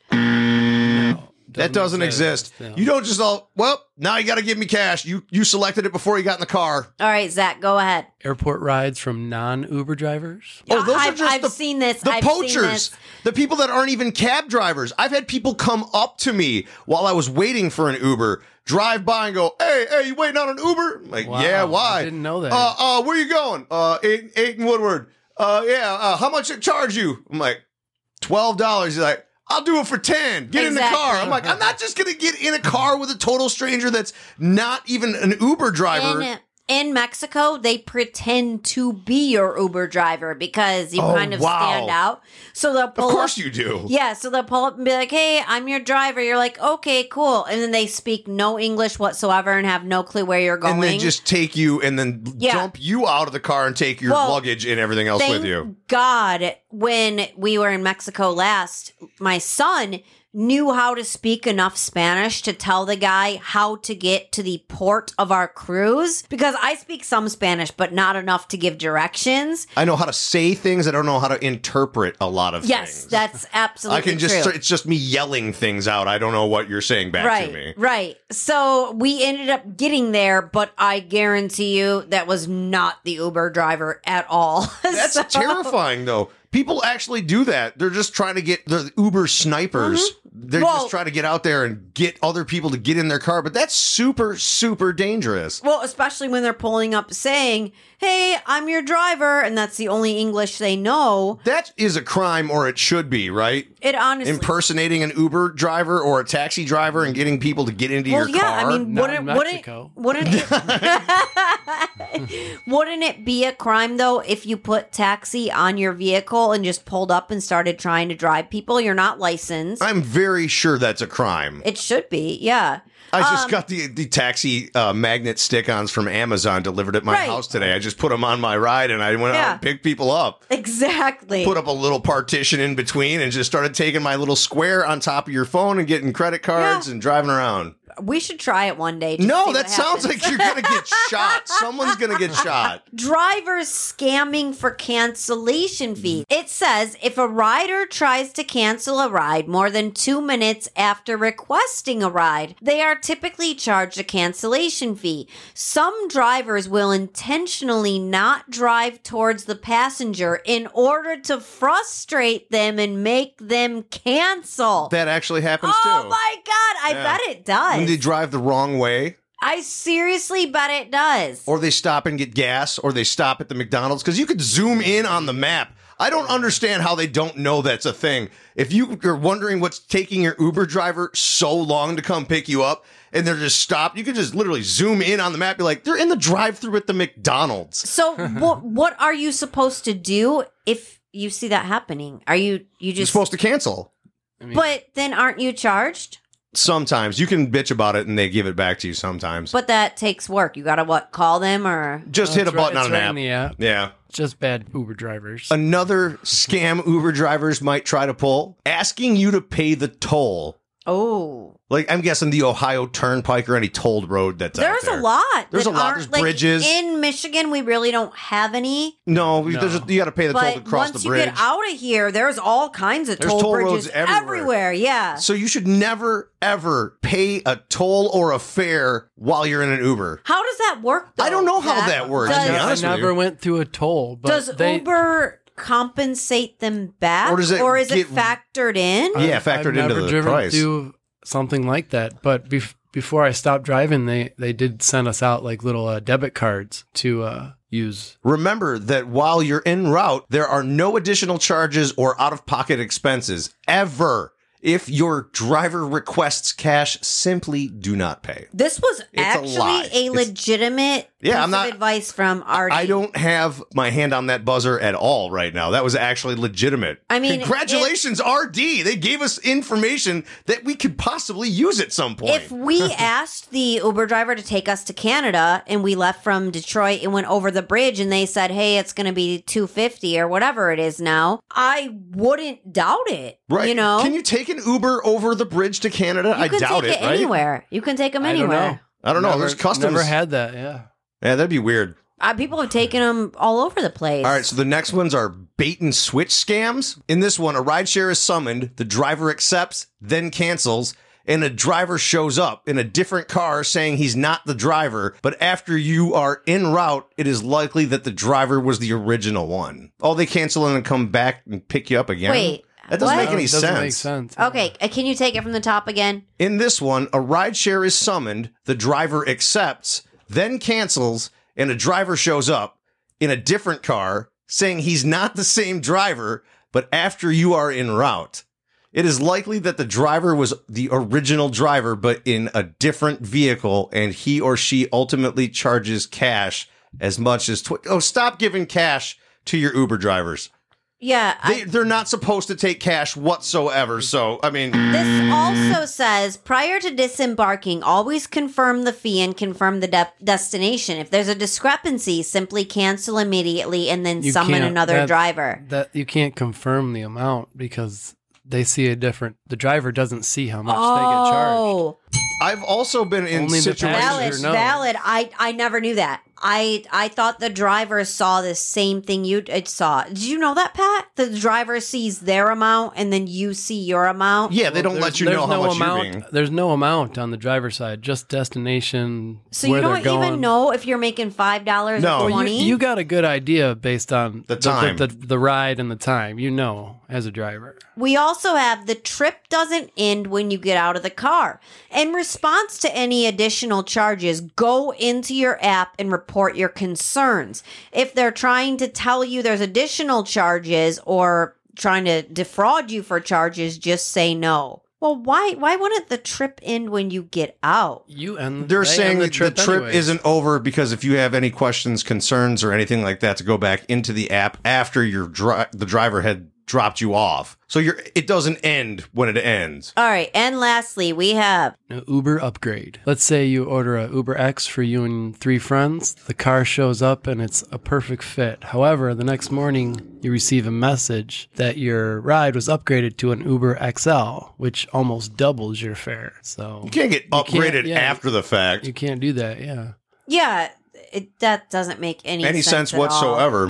A: That doesn't exist.
C: No.
A: You don't just all, well, now you got to give me cash. You you selected it before you got in the car.
B: All right, Zach, go ahead.
C: Airport rides from non-Uber drivers.
A: Oh, those
B: I've,
A: are just
B: I've
A: the,
B: seen this.
A: the
B: I've seen
A: poachers.
B: this.
A: The people that aren't even cab drivers. I've had people come up to me while I was waiting for an Uber, drive by and go, hey, hey, you waiting on an Uber? I'm like,
C: Wow,
A: yeah, why?
C: I didn't know that.
A: Uh, uh, where you going? Uh, eight, eight in Woodward. Uh, yeah, uh, how much it charge you? I'm like, twelve dollars. He's like, I'll do it for ten. Get in the
B: Exactly.
A: car. I'm like, I'm not just going to get in a car with a total stranger that's not even an Uber driver.
B: In, in Mexico, they pretend to be your Uber driver because you
A: Oh,
B: kind of
A: wow.
B: stand out. So they'll pull
A: Of course
B: up,
A: you do.
B: Yeah, so they'll pull up and be like, "Hey, I'm your driver." You're like, "Okay, cool." And then they speak no English whatsoever and have no clue where you're going.
A: And then just take you and then
B: Yeah.
A: dump you out of the car and take your
B: Well,
A: luggage and everything else
B: Thank
A: with you.
B: God, when we were in Mexico last, my son knew how to speak enough Spanish to tell the guy how to get to the port of our cruise because I speak some Spanish, but not enough to give directions.
A: I know how to say things. I don't know how to interpret a lot of
B: Yes,
A: things.
B: that's absolutely
A: I can just,
B: true.
A: it's just me yelling things out. I don't know what you're saying back
B: right,
A: to me.
B: right. So we ended up getting there, but I guarantee you that was not the Uber driver at all.
A: That's
B: So-
A: terrifying, though. People actually do that. They're just trying to get the Uber snipers. They're
B: Well-
A: just trying to get out there and get other people to get in their car. But that's super, super dangerous.
B: Well, especially when they're pulling up saying, "Hey, I'm your driver," and that's the only English they know.
A: That is a crime, or it should be, right?
B: It honestly.
A: Impersonating an Uber driver or a taxi driver and getting people to get into
B: well,
A: your
B: yeah,
A: car.
B: I mean,
C: Not
B: wouldn't
C: in
B: wouldn't
C: Mexico.
B: wouldn't it, wouldn't it be a crime though if you put taxi on your vehicle and just pulled up and started trying to drive people? You're not licensed.
A: I'm very sure that's a crime.
B: It should be, yeah.
A: I just
B: Um,
A: got the the taxi uh, magnet stick-ons from Amazon delivered at my
B: Right.
A: house today. I just put them on my ride and I went
B: Yeah.
A: out and picked people up.
B: Exactly.
A: Put up a little partition in between and just started taking my little square on top of your phone and getting credit cards
B: Yeah.
A: and driving around.
B: We should try it one day. to
A: No,
B: see
A: that
B: what
A: sounds
B: happens.
A: like you're going to get shot. Someone's going to get shot.
B: Drivers scamming for cancellation fee. It says if a rider tries to cancel a ride more than two minutes after requesting a ride, they are typically charged a cancellation fee. Some drivers will intentionally not drive towards the passenger in order to frustrate them and make them cancel.
A: That actually happens
B: oh
A: too.
B: my God, I
A: Yeah.
B: bet it does.
A: When they drive the wrong way,
B: I seriously bet it does.
A: or they stop and get gas, or they stop at the McDonald's, because you could zoom in on the map. I don't understand how they don't know that's a thing. If you are wondering what's taking your Uber driver so long to come pick you up, and they're just stopped, you could just literally zoom in on the map, be like, they're in the drive-thru at the McDonald's.
B: So what what are you supposed to do if you see that happening? Are you you
A: You're
B: just
A: supposed to cancel.
C: I mean,
B: but then aren't you charged?
A: Sometimes you can bitch about it and they give it back to you sometimes.
B: But that takes work. You gotta what? Call them or
A: Just
C: no,
A: hit a
C: it's right-
A: button
C: it's
A: on
C: right
A: an
C: in
A: app.
C: the app.
A: Yeah.
C: Just bad Uber drivers.
A: Another scam Uber drivers might try to pull, asking you to pay the toll.
B: oh,
A: Like, I'm guessing the Ohio Turnpike or any tolled road that's out
B: there's
A: there.
B: a lot.
A: There's
B: that
A: a lot.
B: aren't-
A: There's
B: like,
A: bridges.
B: in Michigan. We really don't have any.
A: No,
C: No.
A: There's a, you got to pay the toll to
B: But
A: cross
B: once
A: the
B: you
A: bridge.
B: get out of here, there's all kinds of
A: There's
B: toll,
A: toll
B: bridges
A: roads everywhere.
B: Yeah.
A: So you should never, ever pay a toll or a fare while you're in an Uber.
B: How does that work? Though,
A: I don't know how
B: Zach?
A: that works,
B: Does,
A: to be
C: I
A: honest with
C: never
A: you.
C: went through a toll, but
B: does
C: they,
B: Uber compensate them back,
A: Or does it
B: or is it
A: get-
B: factored in?
A: Yeah,
C: I've-
A: factored
C: I've
A: into
C: never
A: the
C: driven
A: price.
C: through something like that. But bef- before I stopped driving, they they did send us out like little uh, debit cards to uh, use.
A: Remember that while you're en route, there are no additional charges or out-of-pocket expenses ever. If your driver requests cash, simply do not pay.
B: This was
A: It's a lie.
B: actually a,
A: It's-
B: legitimate
A: Yeah,
B: Piece
A: I'm not.
B: of advice from Artie.
A: I don't have my hand on that buzzer at all right now. That was actually legitimate.
B: I mean,
A: congratulations, R D. They gave us information that we could possibly use at some point.
B: If we asked the Uber driver to take us to Canada and we left from Detroit and went over the bridge and they said, "Hey, it's going to be two fifty or whatever it is now," I wouldn't doubt it.
A: right?
B: You know,
A: Can you take an Uber over the bridge to Canada?
B: You
A: I
B: can
A: doubt
B: take
A: it.
B: it
A: Right?
B: anywhere. You can take them
C: I don't
B: anywhere.
C: know.
A: I don't know.
C: Never-
A: There's customs.
C: Never had that. Yeah.
A: Yeah, that'd be weird.
B: Uh, people have taken them all over the place.
A: All right, so the next ones are bait and switch scams. In this one, a rideshare is summoned, the driver accepts, then cancels, and a driver shows up in a different car saying he's not the driver, but after you are en route, it is likely that the driver was the original one. Oh, they cancel and then come back and pick you up again?
B: Wait,
A: that doesn't
B: what?
A: make any
C: It doesn't
A: sense.
C: make sense.
B: Okay, uh, can you take it from the top again?
A: In this one, a rideshare is summoned, the driver accepts, then cancels, and a driver shows up in a different car saying he's not the same driver, but after you are en route. It is likely that the driver was the original driver, but in a different vehicle, and he or she ultimately charges cash as much as... Tw- oh, stop giving cash to your Uber drivers.
B: Yeah.
A: They,
B: I,
A: they're not supposed to take cash whatsoever, so, I mean...
B: this also says prior to disembarking, always confirm the fee and confirm the de- destination. If there's a discrepancy, simply cancel immediately and then
C: You
B: summon
C: can't-
B: another
C: that-
B: driver.
C: That you can't confirm the amount because they see a different. The driver doesn't see how much they get charged.
B: Oh,
A: I've also been in
C: Only the
A: situations...
C: passenger
B: valid,
C: knows.
B: valid. I, I never knew that. I I thought the driver saw the same thing you uh, saw. Did you know that, Pat? The driver sees their amount and then you see your amount.
A: Yeah, they don't
C: There's-
A: let you
C: there's
A: know how
C: no
A: much
C: amount,
A: you're being...
C: There's no amount on the driver's side, just destination.
B: So
C: where
B: you
C: they're
B: don't
C: going.
B: even know if you're making five dollars
A: No.
B: or
C: Well, you,
B: twenty.
C: you got a good idea based on
A: The time.
C: the, the, the ride and the time. You know, as a driver.
B: We also have the trip doesn't end when you get out of the car. In response to any additional charges, go into your app and report your concerns. If they're trying to tell you there's additional charges or trying to defraud you for charges, just say no. Well, why why wouldn't the trip end when you get out?
C: You and
A: They're
C: they
A: saying
C: end
A: the trip, the trip
C: anyways.
A: isn't over because if you have any questions, concerns, or anything like that, to go back into the app after your dri- the driver had dropped you off. So you're it doesn't end when it ends.
B: All right, and lastly, we have
C: An Uber upgrade. Let's say you order a Uber X for you and three friends. The car shows up and it's a perfect fit. However, the next morning you receive a message that your ride was upgraded to an Uber X L, which almost doubles your fare. So
A: You can't get
C: can't-
A: upgraded
C: yeah.
A: after the fact.
C: you can't do that. Yeah.
B: yeah, it, that doesn't make any
A: Any
B: sense,
A: sense
B: at all.
A: whatsoever.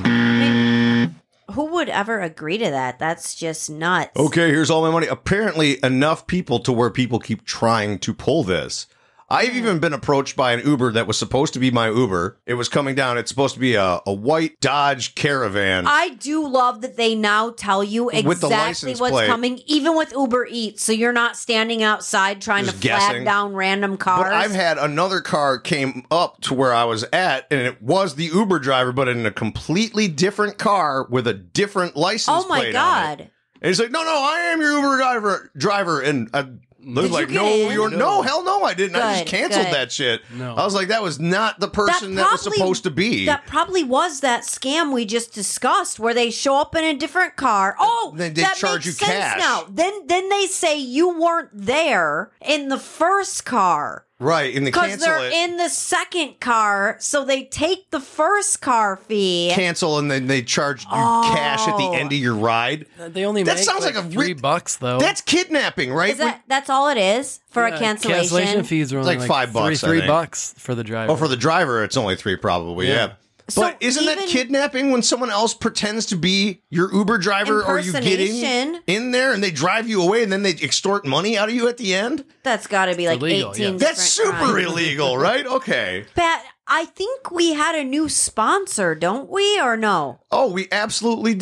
B: Who would ever agree to that? That's just nuts.
A: Okay, here's all my money. Apparently, enough people to where people keep trying to pull this. I've even been approached by an Uber that was supposed to be my Uber. It was coming down. It's supposed to be a, a white Dodge Caravan.
B: I do love that they now tell you
A: With the
B: exactly
A: license
B: what's
A: plate.
B: coming, even with Uber Eats. So you're not standing outside trying
A: Just
B: to flag
A: guessing.
B: down random cars.
A: But I've had another car came up to where I was at, and it was the Uber driver, but in a completely different car with a different license
B: oh my
A: plate on it.
B: god!
A: And he's like, "No, no, I am your Uber driver." Driver, and I was
B: Did
A: like,
B: you get
A: "No,
B: in?
A: you're no.
C: No.
A: hell no, I didn't. I just
B: Good,
A: canceled
B: good.
A: that shit."
C: No.
A: I was like, "That was not the person that, was
B: probably-
A: supposed to be."
B: That probably was that scam we just discussed, where they show up in a different car. Oh,
A: Then they
B: that
A: charge
B: makes
A: you
B: sense
A: cash.
B: now. Then, then they say you weren't there in the first car.
A: Right, and they
B: Because
A: cancel
B: they're
A: it,
B: in the second car, so they take the first car fee.
A: cancel, and then they charge you cash at the
B: Oh.
A: end of your ride.
C: They only
A: That
C: make
A: sounds
C: like,
A: like a
C: three
A: re-
C: bucks though.
A: That's kidnapping, right?
B: Is that that's all it is for
C: Yeah,
B: a cancellation?
C: Cancellation fees are only
A: Like
C: like,
A: five bucks, I
C: Three, three
A: think.
C: bucks for the driver.
A: Oh, for the driver, it's only three, probably. Yeah.
C: Yeah.
B: So
A: But isn't that
B: even-
A: kidnapping when someone else pretends to be your Uber driver, or you get in,
B: Impersonation.
A: in there and they drive you away and then they extort money out of you at the end?
B: That's got to be like
C: illegal,
B: eighteen.
C: yeah.
A: That's
B: different
A: super
B: crimes.
A: illegal, right? Okay.
B: Pat, I think we had a new sponsor, don't we, or no?
A: Oh, we absolutely do.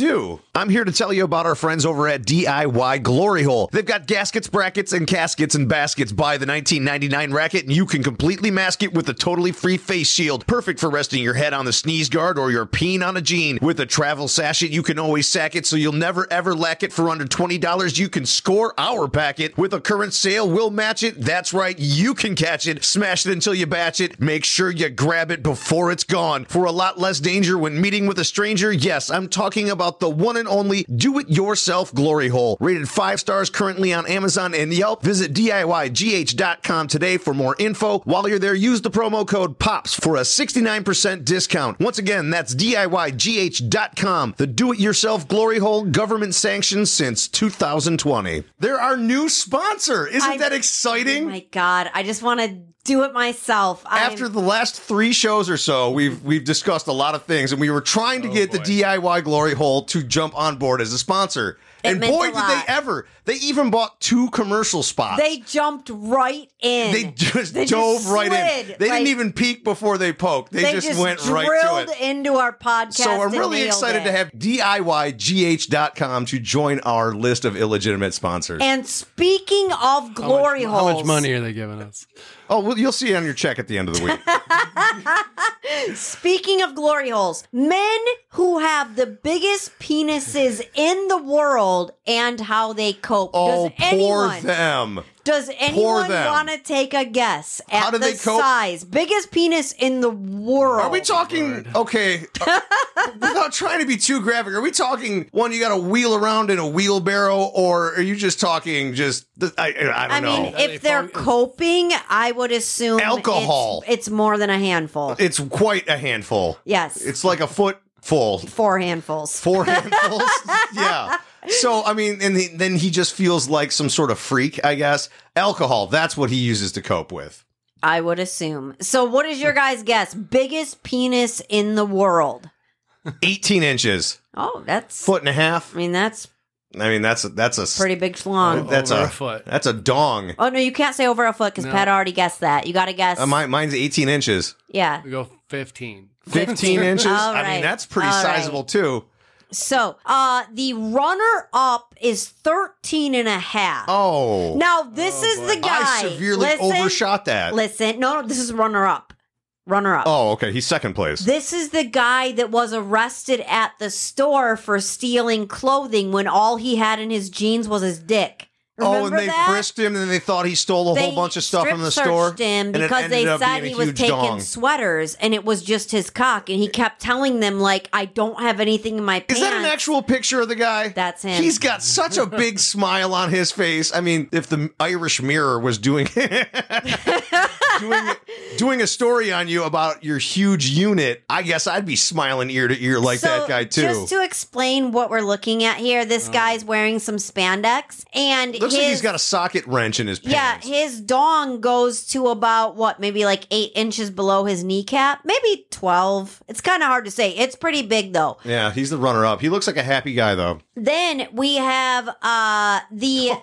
A: I'm here to tell you about our friends over at D I Y Glory Hole. They've got gaskets, brackets, and caskets and baskets. Buy the nineteen ninety-nine racket and you can completely mask it with a totally free face shield. Perfect for resting your head on the sneeze guard or your peen on a jean. With a travel sachet, you can always sack it so you'll never ever lack it. For under twenty dollars, you can score our packet. With a current sale, we'll match it. That's right, you can catch it. Smash it until you batch it. Make sure you grab it before it's gone. For a lot less danger when meeting with a stranger, yes, I'm talking about the one and only do-it-yourself Glory Hole. Rated five stars currently on Amazon and Yelp. Visit D I Y G H dot com today for more info. While you're there, use the promo code POPS for a sixty-nine percent discount. Once again, that's D I Y G H dot com. The do-it-yourself Glory Hole, government sanctioned since two thousand twenty. They're our new sponsor. Isn't
B: I-
A: that exciting?
B: Oh my God, I just want to do it myself.
A: After
B: I'm-
A: the last three shows or so, we've we've discussed a lot of things, and we were trying to
D: Oh,
A: get
D: boy.
A: the D I Y Glory Hole to jump on board as a sponsor.
B: It
A: and
B: meant
A: boy,
B: a
A: did
B: lot.
A: they ever. They even bought two commercial spots.
B: They jumped right in.
A: They just
B: They
A: dove
B: just
A: right in.
B: slid,
A: They
B: like-
A: didn't even peek before they poked. They,
B: They
A: just,
B: just
A: went right
B: drilled
A: to it.
B: into our podcast.
A: So I'm
B: and
A: really
B: nailed
A: excited
B: it.
A: to have D I Y G H dot com to join our list of illegitimate sponsors.
B: And speaking of
C: How much-
B: glory
C: how
B: holes,
C: much money are they giving us?
A: oh, well, you'll see it on your check at the end of the week.
B: Speaking of glory holes, men who have the biggest penises in the world and how they cope.
A: oh,
B: does anyone,
A: poor them.
B: Does anyone
A: them.
B: want to take a guess at
A: How do
B: the
A: they cope?
B: size? Biggest penis in the world.
A: Are we talking, okay, uh, without trying to be too graphic, are we talking one you got to wheel around in a wheelbarrow, or are you just talking just, the, I, I don't
B: I
A: know.
B: mean,
C: Are they
B: if they're
C: focused?
B: coping, I would assume
A: Alcohol.
B: It's, it's more than a handful.
A: It's quite a handful.
B: Yes.
A: It's like a foot full.
B: Four handfuls.
A: Four handfuls? Yeah. So, I mean, and he, then he just feels like some sort of freak, I guess. Alcohol, that's what he uses to cope with.
B: I would assume. So, what is your guys' guess? Biggest penis in the world?
A: eighteen inches.
B: Oh, that's.
A: Foot and a half.
B: I mean, that's
A: I mean, that's a, that's a
B: pretty big schlong.
A: that's
C: Over
A: a,
C: a foot.
A: That's a dong.
B: Oh no, you can't say over a foot because
C: No.
B: Pat already guessed that. You got to guess.
A: Uh, my, mine's eighteen inches.
B: yeah.
C: We go fifteen.
A: fifteen inches.
B: All
A: I mean,
B: right.
A: that's pretty
B: All right.
A: sizable too.
B: So, uh, the runner-up is thirteen and a half.
A: Oh,
B: Now, this
C: Oh,
B: is
C: boy.
B: the guy.
A: I severely
B: Listen,
A: overshot that.
B: Listen, no, no, this is runner-up. Runner-up.
A: Oh, okay. He's second place.
B: This is the guy that was arrested at the store for stealing clothing when all he had in his jeans was his dick. Remember
A: oh, and they
B: that?
A: frisked him, and then they thought he stole a
B: They
A: whole bunch of stuff from the
B: strip
A: store.
B: searched him
A: and it
B: because they
A: ended up
B: said
A: being a
B: he was
A: huge
B: taking
A: dong.
B: sweaters and it was just his cock, and he kept telling them like, "I don't have anything in my
A: Is
B: pants."
A: that an actual picture of the guy?
B: That's him.
A: He's got such a big smile on his face. I mean, if the Irish Mirror was doing doing doing a story on you about your huge unit, I guess I'd be smiling ear to ear like
B: So,
A: that guy too.
B: Just to explain what we're looking at here, this guy's wearing some spandex, and
A: Looks
B: his,
A: like he's got a socket wrench in his
B: yeah,
A: pants.
B: his dong goes to about what, maybe like eight inches below his kneecap, maybe twelve. It's kind of hard to say. It's pretty big though.
A: Yeah, he's the runner up. He looks like a happy guy though.
B: Then we have uh the.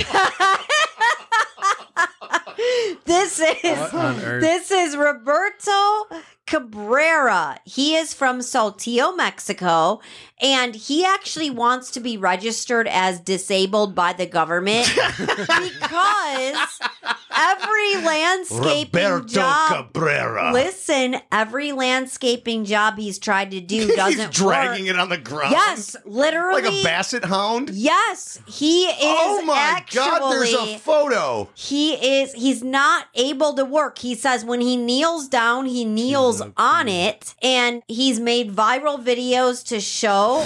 B: This is
C: What on earth?
B: this is Roberto Cabrera. He is from Saltillo, Mexico, and he actually wants to be registered as disabled by the government because every landscaping
A: Roberto
B: job.
A: Cabrera.
B: Listen, every landscaping job he's tried to do doesn't
A: he's dragging
B: work.
A: it on the ground.
B: Yes, literally.
A: Like a basset hound.
B: Yes, he is.
A: Oh my
B: actually,
A: god, there's a photo.
B: He is. He's not able to work. He says when he kneels down, he kneels
C: Jesus.
B: on it, and he's made viral videos to show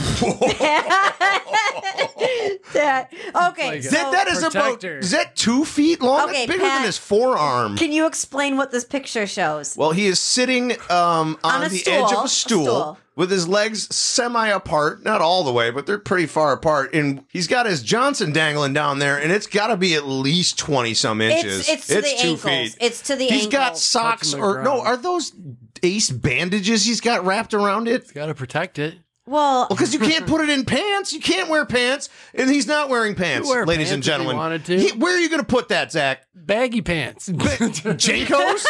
B: that. Okay,
C: Like
B: so
A: That, that is about,
C: Protector.
A: is that two feet long?
B: Okay,
A: That's bigger
B: Pat,
A: than his forearm.
B: can you explain what this picture shows?
A: Well, he is sitting um, on,
B: On a
A: the
B: stool,
A: edge of
B: a
A: a stool,
B: stool.
A: with his legs semi apart, not all the way, but they're pretty far apart. And he's got his Johnson dangling down there, and it's got to be at least twenty some inches.
B: It's it's to the
A: two
B: ankles.
A: feet.
B: It's to the
A: He's
B: ankles.
A: got socks,
C: Touching the
A: or no?
C: ground.
A: Are those Ace bandages he's got wrapped around it?
C: Got to protect it.
B: well,
A: Because you can't put it in pants. You can't wear pants, and he's not wearing pants,
C: wear
A: ladies and
C: pants if you
A: gentlemen.
C: wanted to.
A: He- where are you going to put that, Zach?
C: Baggy pants.
A: Jankos?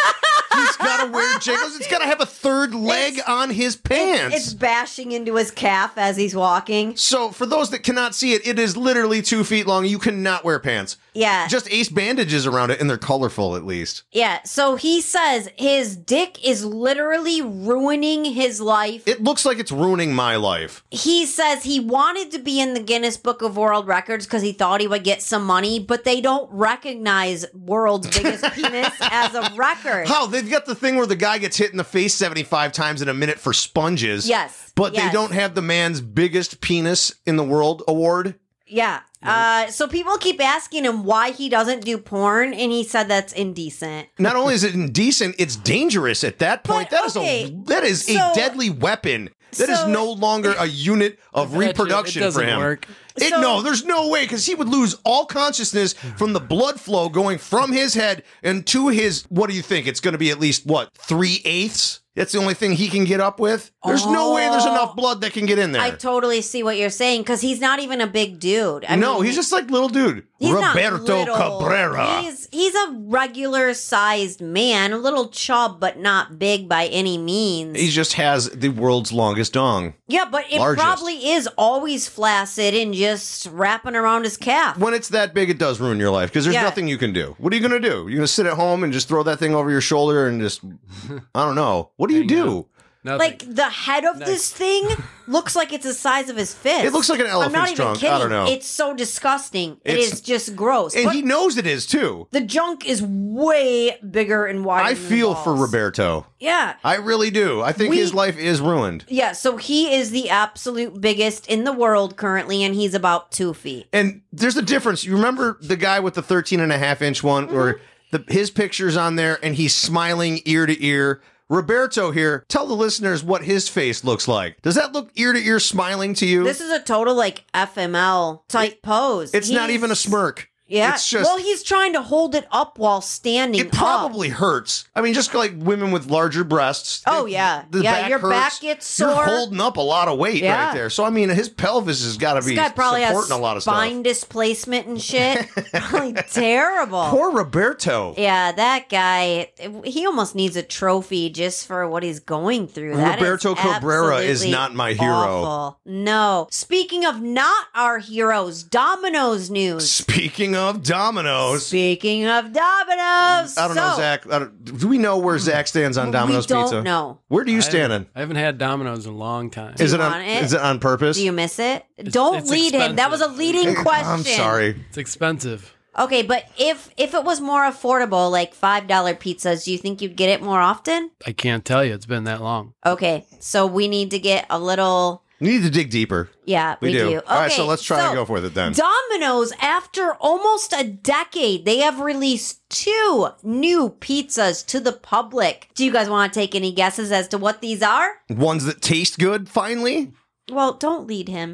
A: He's got to wear JNCOs. It's got to have a third leg
B: It's-
A: on his pants.
B: It's bashing into his calf as he's walking.
A: So for those that cannot see it, it is literally two feet long. You cannot wear pants.
B: Yeah.
A: Just ace bandages around it, and they're colorful at least.
B: Yeah, so he says his dick is literally ruining his life.
A: It looks like it's ruining my life.
B: He says he wanted to be in the Guinness Book of World Records because he thought he would get some money, but they don't recognize world's biggest penis as a record.
A: How? They've got the thing where the guy gets hit in the face seventy-five times in a minute for sponges.
B: Yes.
A: But
B: yes.
A: they don't have the man's biggest penis in the world award.
B: Yeah. Uh, so people keep asking him why he doesn't do porn, and he said that's indecent.
A: Not only is it indecent, it's dangerous at that point.
B: But,
A: that is
B: okay,
A: a that is
B: so-
A: a deadly weapon. That is
B: so-
A: no longer a unit of reproduction
C: it doesn't
A: for him.
C: work.
A: It,
B: So-
A: no, there's no way, because he would lose all consciousness from the blood flow going from his head and to his. What do you think? It's going to be at least what, three eighths? That's the only thing he can get up with. There's no way there's
B: Oh.
A: enough blood that can get in there.
B: I totally see what you're saying because he's not even a big dude. I
A: no,
B: mean,
A: he's just like little dude.
B: He's not
A: Roberto
B: little.
A: Cabrera.
B: He's he's a regular sized man, a little chub, but not big by any means.
A: He just has the world's longest dong.
B: yeah, but it
A: largest.
B: probably is always flaccid and just wrapping around his calf.
A: When it's that big, it does ruin your life because there's
B: Yeah.
A: nothing you can do. What are you going to do? You're going to sit at home and just throw that thing over your shoulder and just, I don't know. What do you
C: Hang
A: do?
C: out. Nothing.
B: Like the head of this thing looks like it's the size of his fist.
A: It looks like an
B: I'm not
A: elephant's
B: even
A: trunk. I
B: kidding.
A: don't know.
B: It's so disgusting. It
A: It's-
B: is just gross.
A: And
B: But
A: he knows it is too.
B: the junk is way bigger and wider.
A: I
B: than the
A: feel for
B: balls.
A: Roberto.
B: Yeah.
A: I really do. I think
B: We-
A: his life is ruined.
B: Yeah, so he is the absolute biggest in the world currently, and he's about two feet.
A: And there's a difference. You remember the guy with the thirteen and a half inch one where
B: Mm-hmm.
A: the, his picture's on there and he's smiling ear to ear? Roberto here, tell the listeners what his face looks like. Does that look ear to ear smiling to you?
B: This is a total like F M L type pose.
A: It's not
B: He's-
A: even a smirk.
B: Yeah.
A: It's just.
B: well, he's trying to hold it up while standing.
A: It probably
B: up.
A: hurts. I mean, just like women with larger breasts.
B: Oh,
A: they-
B: yeah.
A: the
B: Yeah, your
A: hurts.
B: back gets
A: You're
B: sore.
A: holding up a lot of weight
B: Yeah.
A: right there. So I mean, his pelvis has got to
B: This
A: be
B: guy probably
A: supporting
B: has
A: a lot of
B: spine
A: stuff.
B: displacement and shit. Probably terrible.
A: Poor Roberto.
B: Yeah, that guy, he almost needs a trophy just for what he's going through. That
A: Roberto
B: is
A: Cabrera is
B: absolutely
A: not my hero.
B: awful. No. Speaking of not our heroes, Domino's news.
A: Speaking of Domino's,
B: Speaking of Domino's.
A: I don't know,
B: so,
A: Zach. I don't, do we know where Zach stands on Domino's
B: we don't
A: Pizza?
B: know.
A: Where do you
C: I
A: stand
C: haven't-
A: in?
C: I haven't had Domino's in a long time.
A: Is
B: you
A: it on?
B: want it?
A: Is it on purpose?
B: Do you miss it? Don't
C: it's
B: lead him. That was a
C: expensive.
B: leading question.
A: I'm sorry.
C: It's expensive.
B: Okay, but if if it was more affordable, like five dollar pizzas, do you think you'd get it more often?
C: I can't tell you. It's been that long.
B: Okay, so we need to get a little.
A: We need to dig deeper.
B: Yeah, we,
A: We do.
B: do.
A: All right,
B: Okay,
A: so let's try
B: so
A: and go with it then.
B: Domino's, after almost a decade, they have released two new pizzas to the public. Do you guys want to take any guesses as to what these are?
A: Ones that taste good, finally?
B: Well, don't lead him.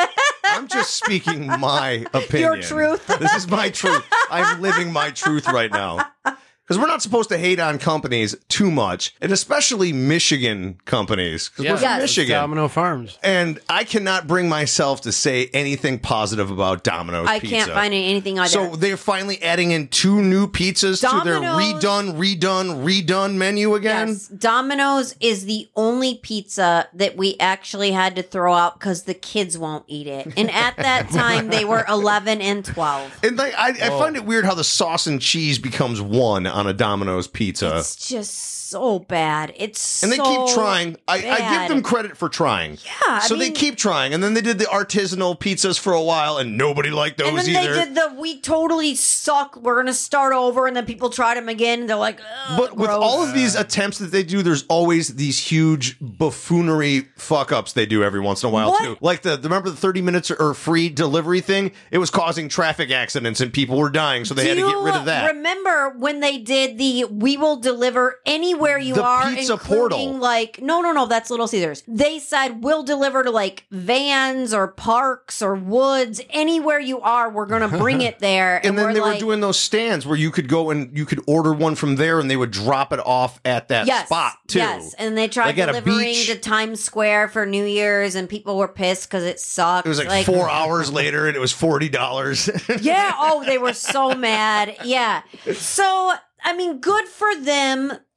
A: I'm just speaking my opinion.
B: Your truth.
A: This is my truth. I'm living my truth right now. Because we're not supposed to hate on companies too much, and especially Michigan companies. Because we're from
B: Yes.
A: Michigan.
C: Domino Farms.
A: And I cannot bring myself to say anything positive about Domino's
B: I
A: Pizza.
B: can't find anything either.
A: So they're finally adding in two new pizzas to their
B: Domino's-
A: redone, redone, redone menu again.
B: Yes, Domino's is the only pizza that we actually had to throw out because the kids won't eat it. And at that time, they were eleven and twelve.
A: And like, I, I find it weird how the sauce and cheese becomes one on a Domino's pizza.
B: It's just so bad. It's
A: And they
B: so
A: keep trying. I, I give
B: bad.
A: them credit for trying.
B: Yeah, I
A: so they
B: mean-
A: keep trying. And then they did the artisanal pizzas for a while, and nobody liked those
B: And then
A: either.
B: they did the we totally suck. We're gonna start over, and then people tried them again. And they're like, ugh,
A: But with
B: gross.
A: all of these attempts that they do, there's always these huge buffoonery fuck ups they do every once in a while
B: What?
A: too. Like the remember the thirty minutes or free delivery thing? It was causing traffic accidents and people were dying, so they
B: Do
A: had to get
B: you
A: rid of that.
B: Remember when they did the "We will deliver anywhere you
A: The
B: are"?
A: pizza
B: including,
A: portal.
B: Like, no, no, no, that's Little Caesars. They said we'll deliver to like vans or parks or woods, anywhere you are. We're gonna bring it there. And,
A: and then
B: we're
A: they
B: like,
A: were doing those stands where you could go and you could order one from there and they would drop it off at that
B: yes,
A: spot too.
B: Yes, and they tried
A: Like at a
B: delivering
A: beach.
B: to Times Square for New Year's, and people were pissed because it sucked.
A: It was like, four hours later and it was forty dollars.
B: Yeah. Oh, they were so mad. Yeah. So, I mean, good for them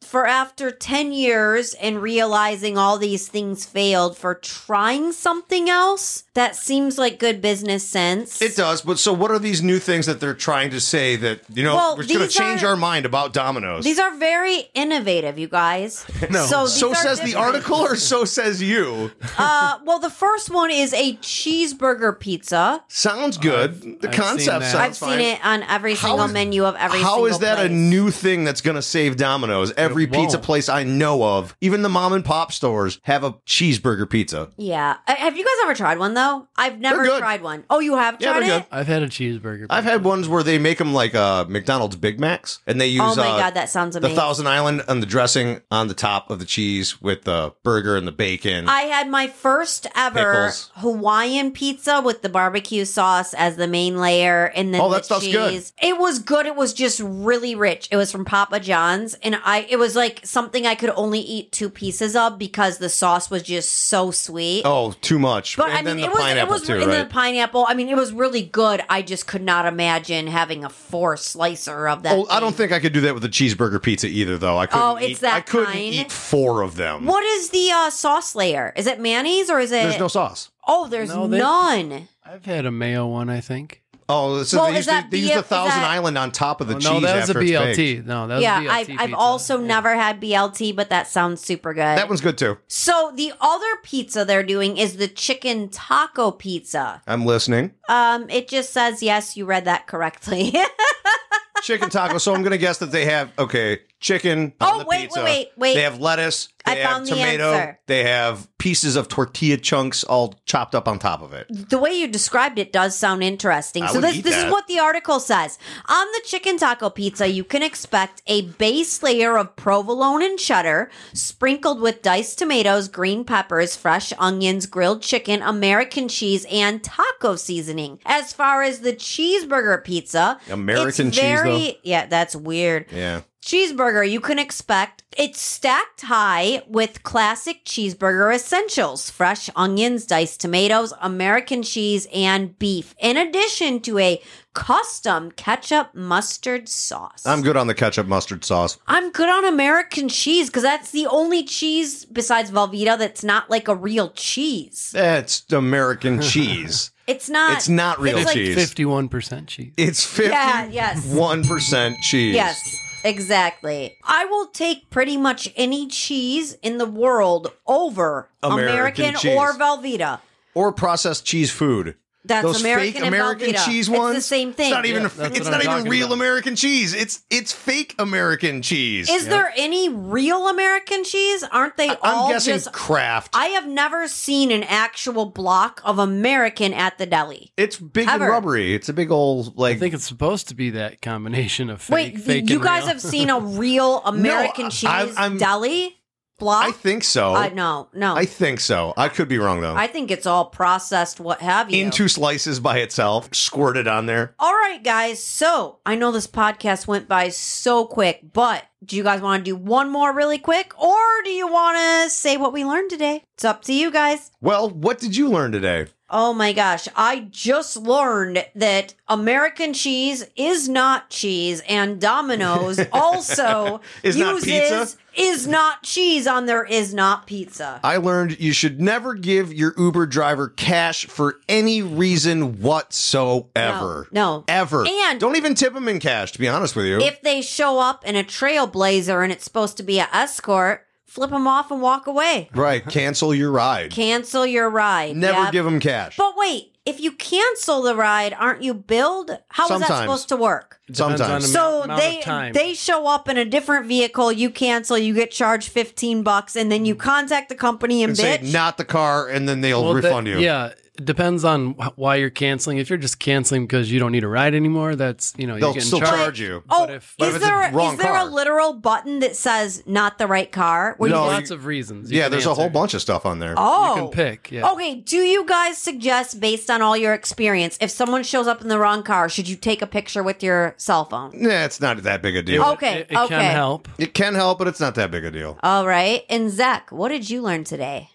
B: for after ten years and realizing all these things failed, for trying something else that seems like good business sense.
A: It does, but so what are these new things that they're trying to say that, you know,
B: Well,
A: we're going to
B: these
A: change
B: are-
A: our mind about Domino's?
B: These are very innovative, you guys.
C: No.
B: So, these
A: so
B: are
A: says the
B: different.
A: article, or so says you?
B: Uh, well, the first one is a cheeseburger pizza.
A: Sounds good. the
C: I've
A: concept
C: seen that.
A: sounds
B: I've
A: fine.
B: seen it on every
A: How
B: single
A: is-
B: menu of every
A: How
B: single
A: is that
B: place.
A: a new thing that's going to save Domino's? Every
C: It
A: pizza
C: won't.
A: place I know of, even the mom and pop stores, have a cheeseburger pizza.
B: Yeah. Uh, Have you guys ever tried one, though? I've never
A: good.
B: tried one. Oh, you have
A: Yeah,
B: tried
A: they're
B: it?
A: good.
C: I've had a cheeseburger.
A: I've had ones where they make them like uh, McDonald's Big Macs, and they use
B: Oh, my
A: uh,
B: God, that sounds
A: the
B: amazing.
A: Thousand Island and the dressing on the top of the cheese with the burger and the bacon.
B: I had my first ever
A: Pickles.
B: Hawaiian pizza with the barbecue sauce as the main layer, and then
A: Oh,
B: the
A: that stuff's
B: cheese.
A: good.
B: It was good. It was just really rich. It was from Papa John's, and I it was like something I could only eat two pieces of because the sauce was just so sweet.
A: oh, too much.
B: But
A: and
B: I
A: then
B: mean,
A: the
B: it was it
A: pineapple
B: was
A: too,
B: in
A: right?
B: the pineapple. I mean, it was really good. I just could not imagine having a four slicer of that.
A: Oh, I don't
B: thing.
A: think I could do that with a cheeseburger pizza either, though. I couldn't.
B: Oh, it's
A: eat,
B: that
A: I couldn't
B: kind?
A: eat four of them.
B: What is the uh, sauce layer? Is it mayonnaise or is it?
A: There's no sauce.
B: Oh, there's
C: No, they-
B: none.
C: I've had a mayo one, I think.
A: Oh, so
B: Well,
A: they
B: is
A: used,
B: that
A: to, they
B: B-
A: used the
B: is
A: Thousand
B: that-
A: Island on top of the
C: Oh,
A: cheese
C: no, that was a
A: after it's
C: B L
A: baked.
C: T. No, that was
B: Yeah,
C: B L T
B: I've I've
C: pizza.
B: also
C: Yeah.
B: never had B L T, but that sounds super good.
A: That one's good too.
B: So the other pizza they're doing is the chicken taco pizza.
A: I'm listening.
B: Um, it just says yes, you read that correctly.
A: Chicken taco. So I'm going to guess that they have, okay, chicken on
B: Oh,
A: the
B: wait,
A: pizza.
B: wait, wait, wait.
A: They have lettuce. They
B: I
A: have
B: found the
A: tomato.
B: answer.
A: They have pieces of tortilla chunks all chopped up on top of it.
B: The way you described it does sound interesting.
A: I
B: so
A: would
B: this
A: eat
B: this
A: that.
B: is what the article says. On the chicken taco pizza, you can expect a base layer of provolone and cheddar, sprinkled with diced tomatoes, green peppers, fresh onions, grilled chicken, American cheese, and taco seasoning. As far as the cheeseburger pizza,
A: American
B: it's
A: cheese,
B: very, yeah, that's weird.
A: Yeah.
B: Cheeseburger, you can expect it's stacked high with classic cheeseburger essentials, fresh onions, diced tomatoes, American cheese, and beef, in addition to a custom ketchup mustard sauce.
A: I'm good on the ketchup mustard sauce.
B: I'm good on American cheese because that's the only cheese besides Velveeta that's not like a real cheese.
A: That's American cheese.
B: It's not.
A: It's not real
B: it's like-
A: cheese.
C: fifty-one percent cheese.
A: It's
B: Yeah, yes.
A: fifty-one percent cheese.
B: Yes, exactly. I will take pretty much any cheese in the world over
A: American
B: American,
A: cheese.
B: or Velveeta.
A: Or processed cheese food.
B: That's
A: Those
B: American
A: fake
B: and
A: American
B: Velveeta.
A: cheese
B: It's
A: ones.
B: the same thing.
A: It's not even.
C: Yeah,
A: a,
C: that's
A: it's
C: what
A: not
C: I'm
A: even
C: talking
A: real
C: about.
A: American cheese. It's it's fake American cheese.
B: Is there any real American cheese? Aren't they
A: I'm
B: all
A: guessing
B: just?
A: Kraft.
B: I have never seen an actual block of American at the deli.
A: it's big
B: Ever.
A: and rubbery. It's a big old like.
C: I think it's supposed to be that combination of fake,
B: Wait,
C: fake
B: you
C: and
B: guys
C: real.
B: have seen a real American
A: I-
B: cheese
A: I'm-
B: deli block?
A: I think so.
B: Uh, no, no.
A: I think so. I could be wrong though.
B: I think it's all processed, what have you.
A: Into slices by itself, squirted on there.
B: All right, guys. So I know this podcast went by so quick, but do you guys want to do one more really quick, or do you want to say what we learned today? It's up to you guys.
A: Well, what did you learn today?
B: Oh my gosh, I just learned that American cheese is not cheese, and Domino's also
A: Is not
B: uses
A: pizza?
B: is not cheese on their is not pizza.
A: I learned you should never give your Uber driver cash for any reason whatsoever.
B: No, no.
A: Ever.
B: And-
A: don't even tip them in cash, to be honest with you.
B: If they show up in a Trailblazer and it's supposed to be an escort, flip them off and walk away.
A: right, cancel your ride.
B: Cancel your ride.
A: Never
B: Yep.
A: give them cash.
B: But wait, if you cancel the ride, aren't you billed? How is that
A: Sometimes.
B: supposed to work?
C: Depends on
A: Sometimes.
C: the
B: So
C: amount
B: they
C: of time.
B: they show up in a different vehicle, you cancel, you get charged fifteen bucks, and then you contact the company and,
A: and say
B: bitch.
A: not the car, and then they'll
C: Well, that-
A: refund you.
C: Yeah, it depends on wh- why you're canceling. If you're just canceling because you don't need a ride anymore, that's you know
A: They'll
C: you're getting
A: still
C: charged.
A: charge you.
B: Oh,
C: But if-
A: but
B: is
A: if it's
B: there
A: a
B: a,
A: wrong
B: is there
A: car.
B: a literal button that says not the right car? Where
A: No,
B: you
A: you-
C: Lots of reasons. you
A: Yeah,
C: can
A: there's a whole
C: answer.
A: bunch of stuff on there.
B: oh,
C: You can pick. Yeah.
B: Okay, do you guys suggest, based on all your experience, if someone shows up in the wrong car, should you take a picture with your cell phone?
A: Nah, it's not that big a deal.
B: Okay,
C: It, it
B: okay.
C: can help.
A: It can help, but it's not that big a deal.
B: All right. And Zach, what did you learn today?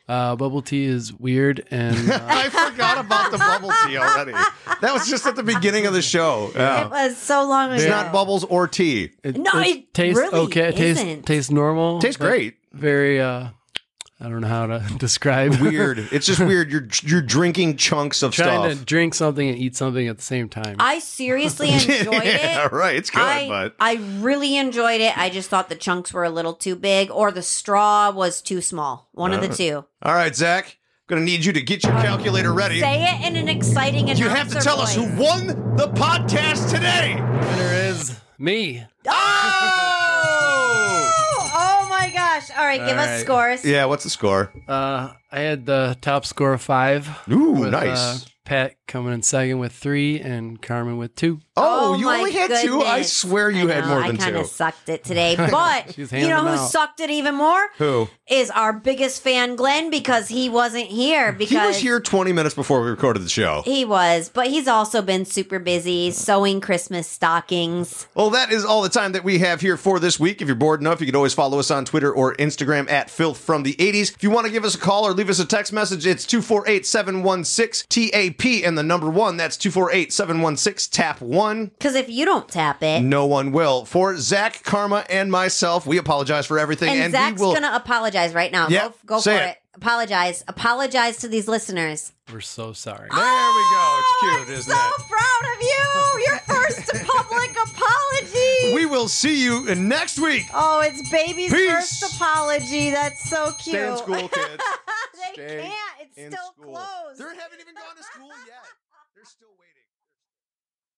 C: Uh, bubble tea is weird, and uh,
A: I forgot about the bubble tea already. That was just at the beginning of the show. Yeah.
B: It was so long ago.
A: It's not bubbles or tea.
C: it,
B: No, it
C: tastes
B: really
C: okay. It tastes
B: isn't.
C: tastes normal.
A: Tastes
C: but
A: great.
C: Very. Uh, I don't know how to describe.
A: Weird. It's just weird. You're you're drinking chunks of
C: Trying
A: stuff.
C: to drink something and eat something at the same time.
B: I seriously enjoyed
A: yeah,
B: it.
A: right. It's good,
B: I,
A: but
B: I really enjoyed it. I just thought the chunks were a little too big or the straw was too small. One of the two.
A: all right, Zach. Gonna need you to get your calculator ready.
B: Say it in an exciting
A: You have to
B: announcer
A: tell us who
B: voice.
A: won the podcast today.
C: Winner is me.
A: Oh!
B: Oh my gosh. All right, give
C: All
B: us
C: right.
B: scores.
A: Yeah, what's the score?
C: Uh, I had the top score of five.
A: Ooh,
C: with,
A: nice.
C: Uh, Pat coming in second with three, and Carmen with two.
A: Oh,
B: Oh,
A: you
B: my
A: only had two? I
B: goodness.
A: swear you
B: I
A: had
B: know,
A: more than
B: I kind
A: two.
B: of sucked it today. But
C: She's
B: you
C: handing
B: know
C: them
B: who
C: out.
B: sucked it even more?
A: Who?
B: Is our biggest fan, Glenn, because he wasn't here. Because
A: He was here twenty minutes before we recorded the show.
B: He was, but he's also been super busy sewing Christmas stockings.
A: Well, that is all the time that we have here for this week. If you're bored enough, you can always follow us on Twitter or Instagram at Filth from the eighties. If you want to give us a call or leave us a text message, it's two four eight, seven one six, T A P and the number one. That's two four eight, seven one six, tap one.
B: Because if you don't tap it,
A: No one will. For Zach, Karma, and myself, we apologize for everything.
B: and,
A: And,
B: Zach's
A: we will.
B: gonna apologize right now.
A: Yeah,
B: go go for
A: say
B: it.
A: it.
B: Apologize. Apologize to these listeners.
C: We're so sorry.
A: There we go. It's cute,
B: I'm
A: isn't
B: so
A: it?
B: proud of you. Your first public apology.
A: We will see you next week.
B: Oh, it's baby's
A: Peace.
B: first apology. That's so cute.
A: Stay in school, kids.
B: they
A: Stay
B: can't. It's
A: in
B: still
A: school.
B: closed.
A: They haven't even gone to school yet. They're still waiting.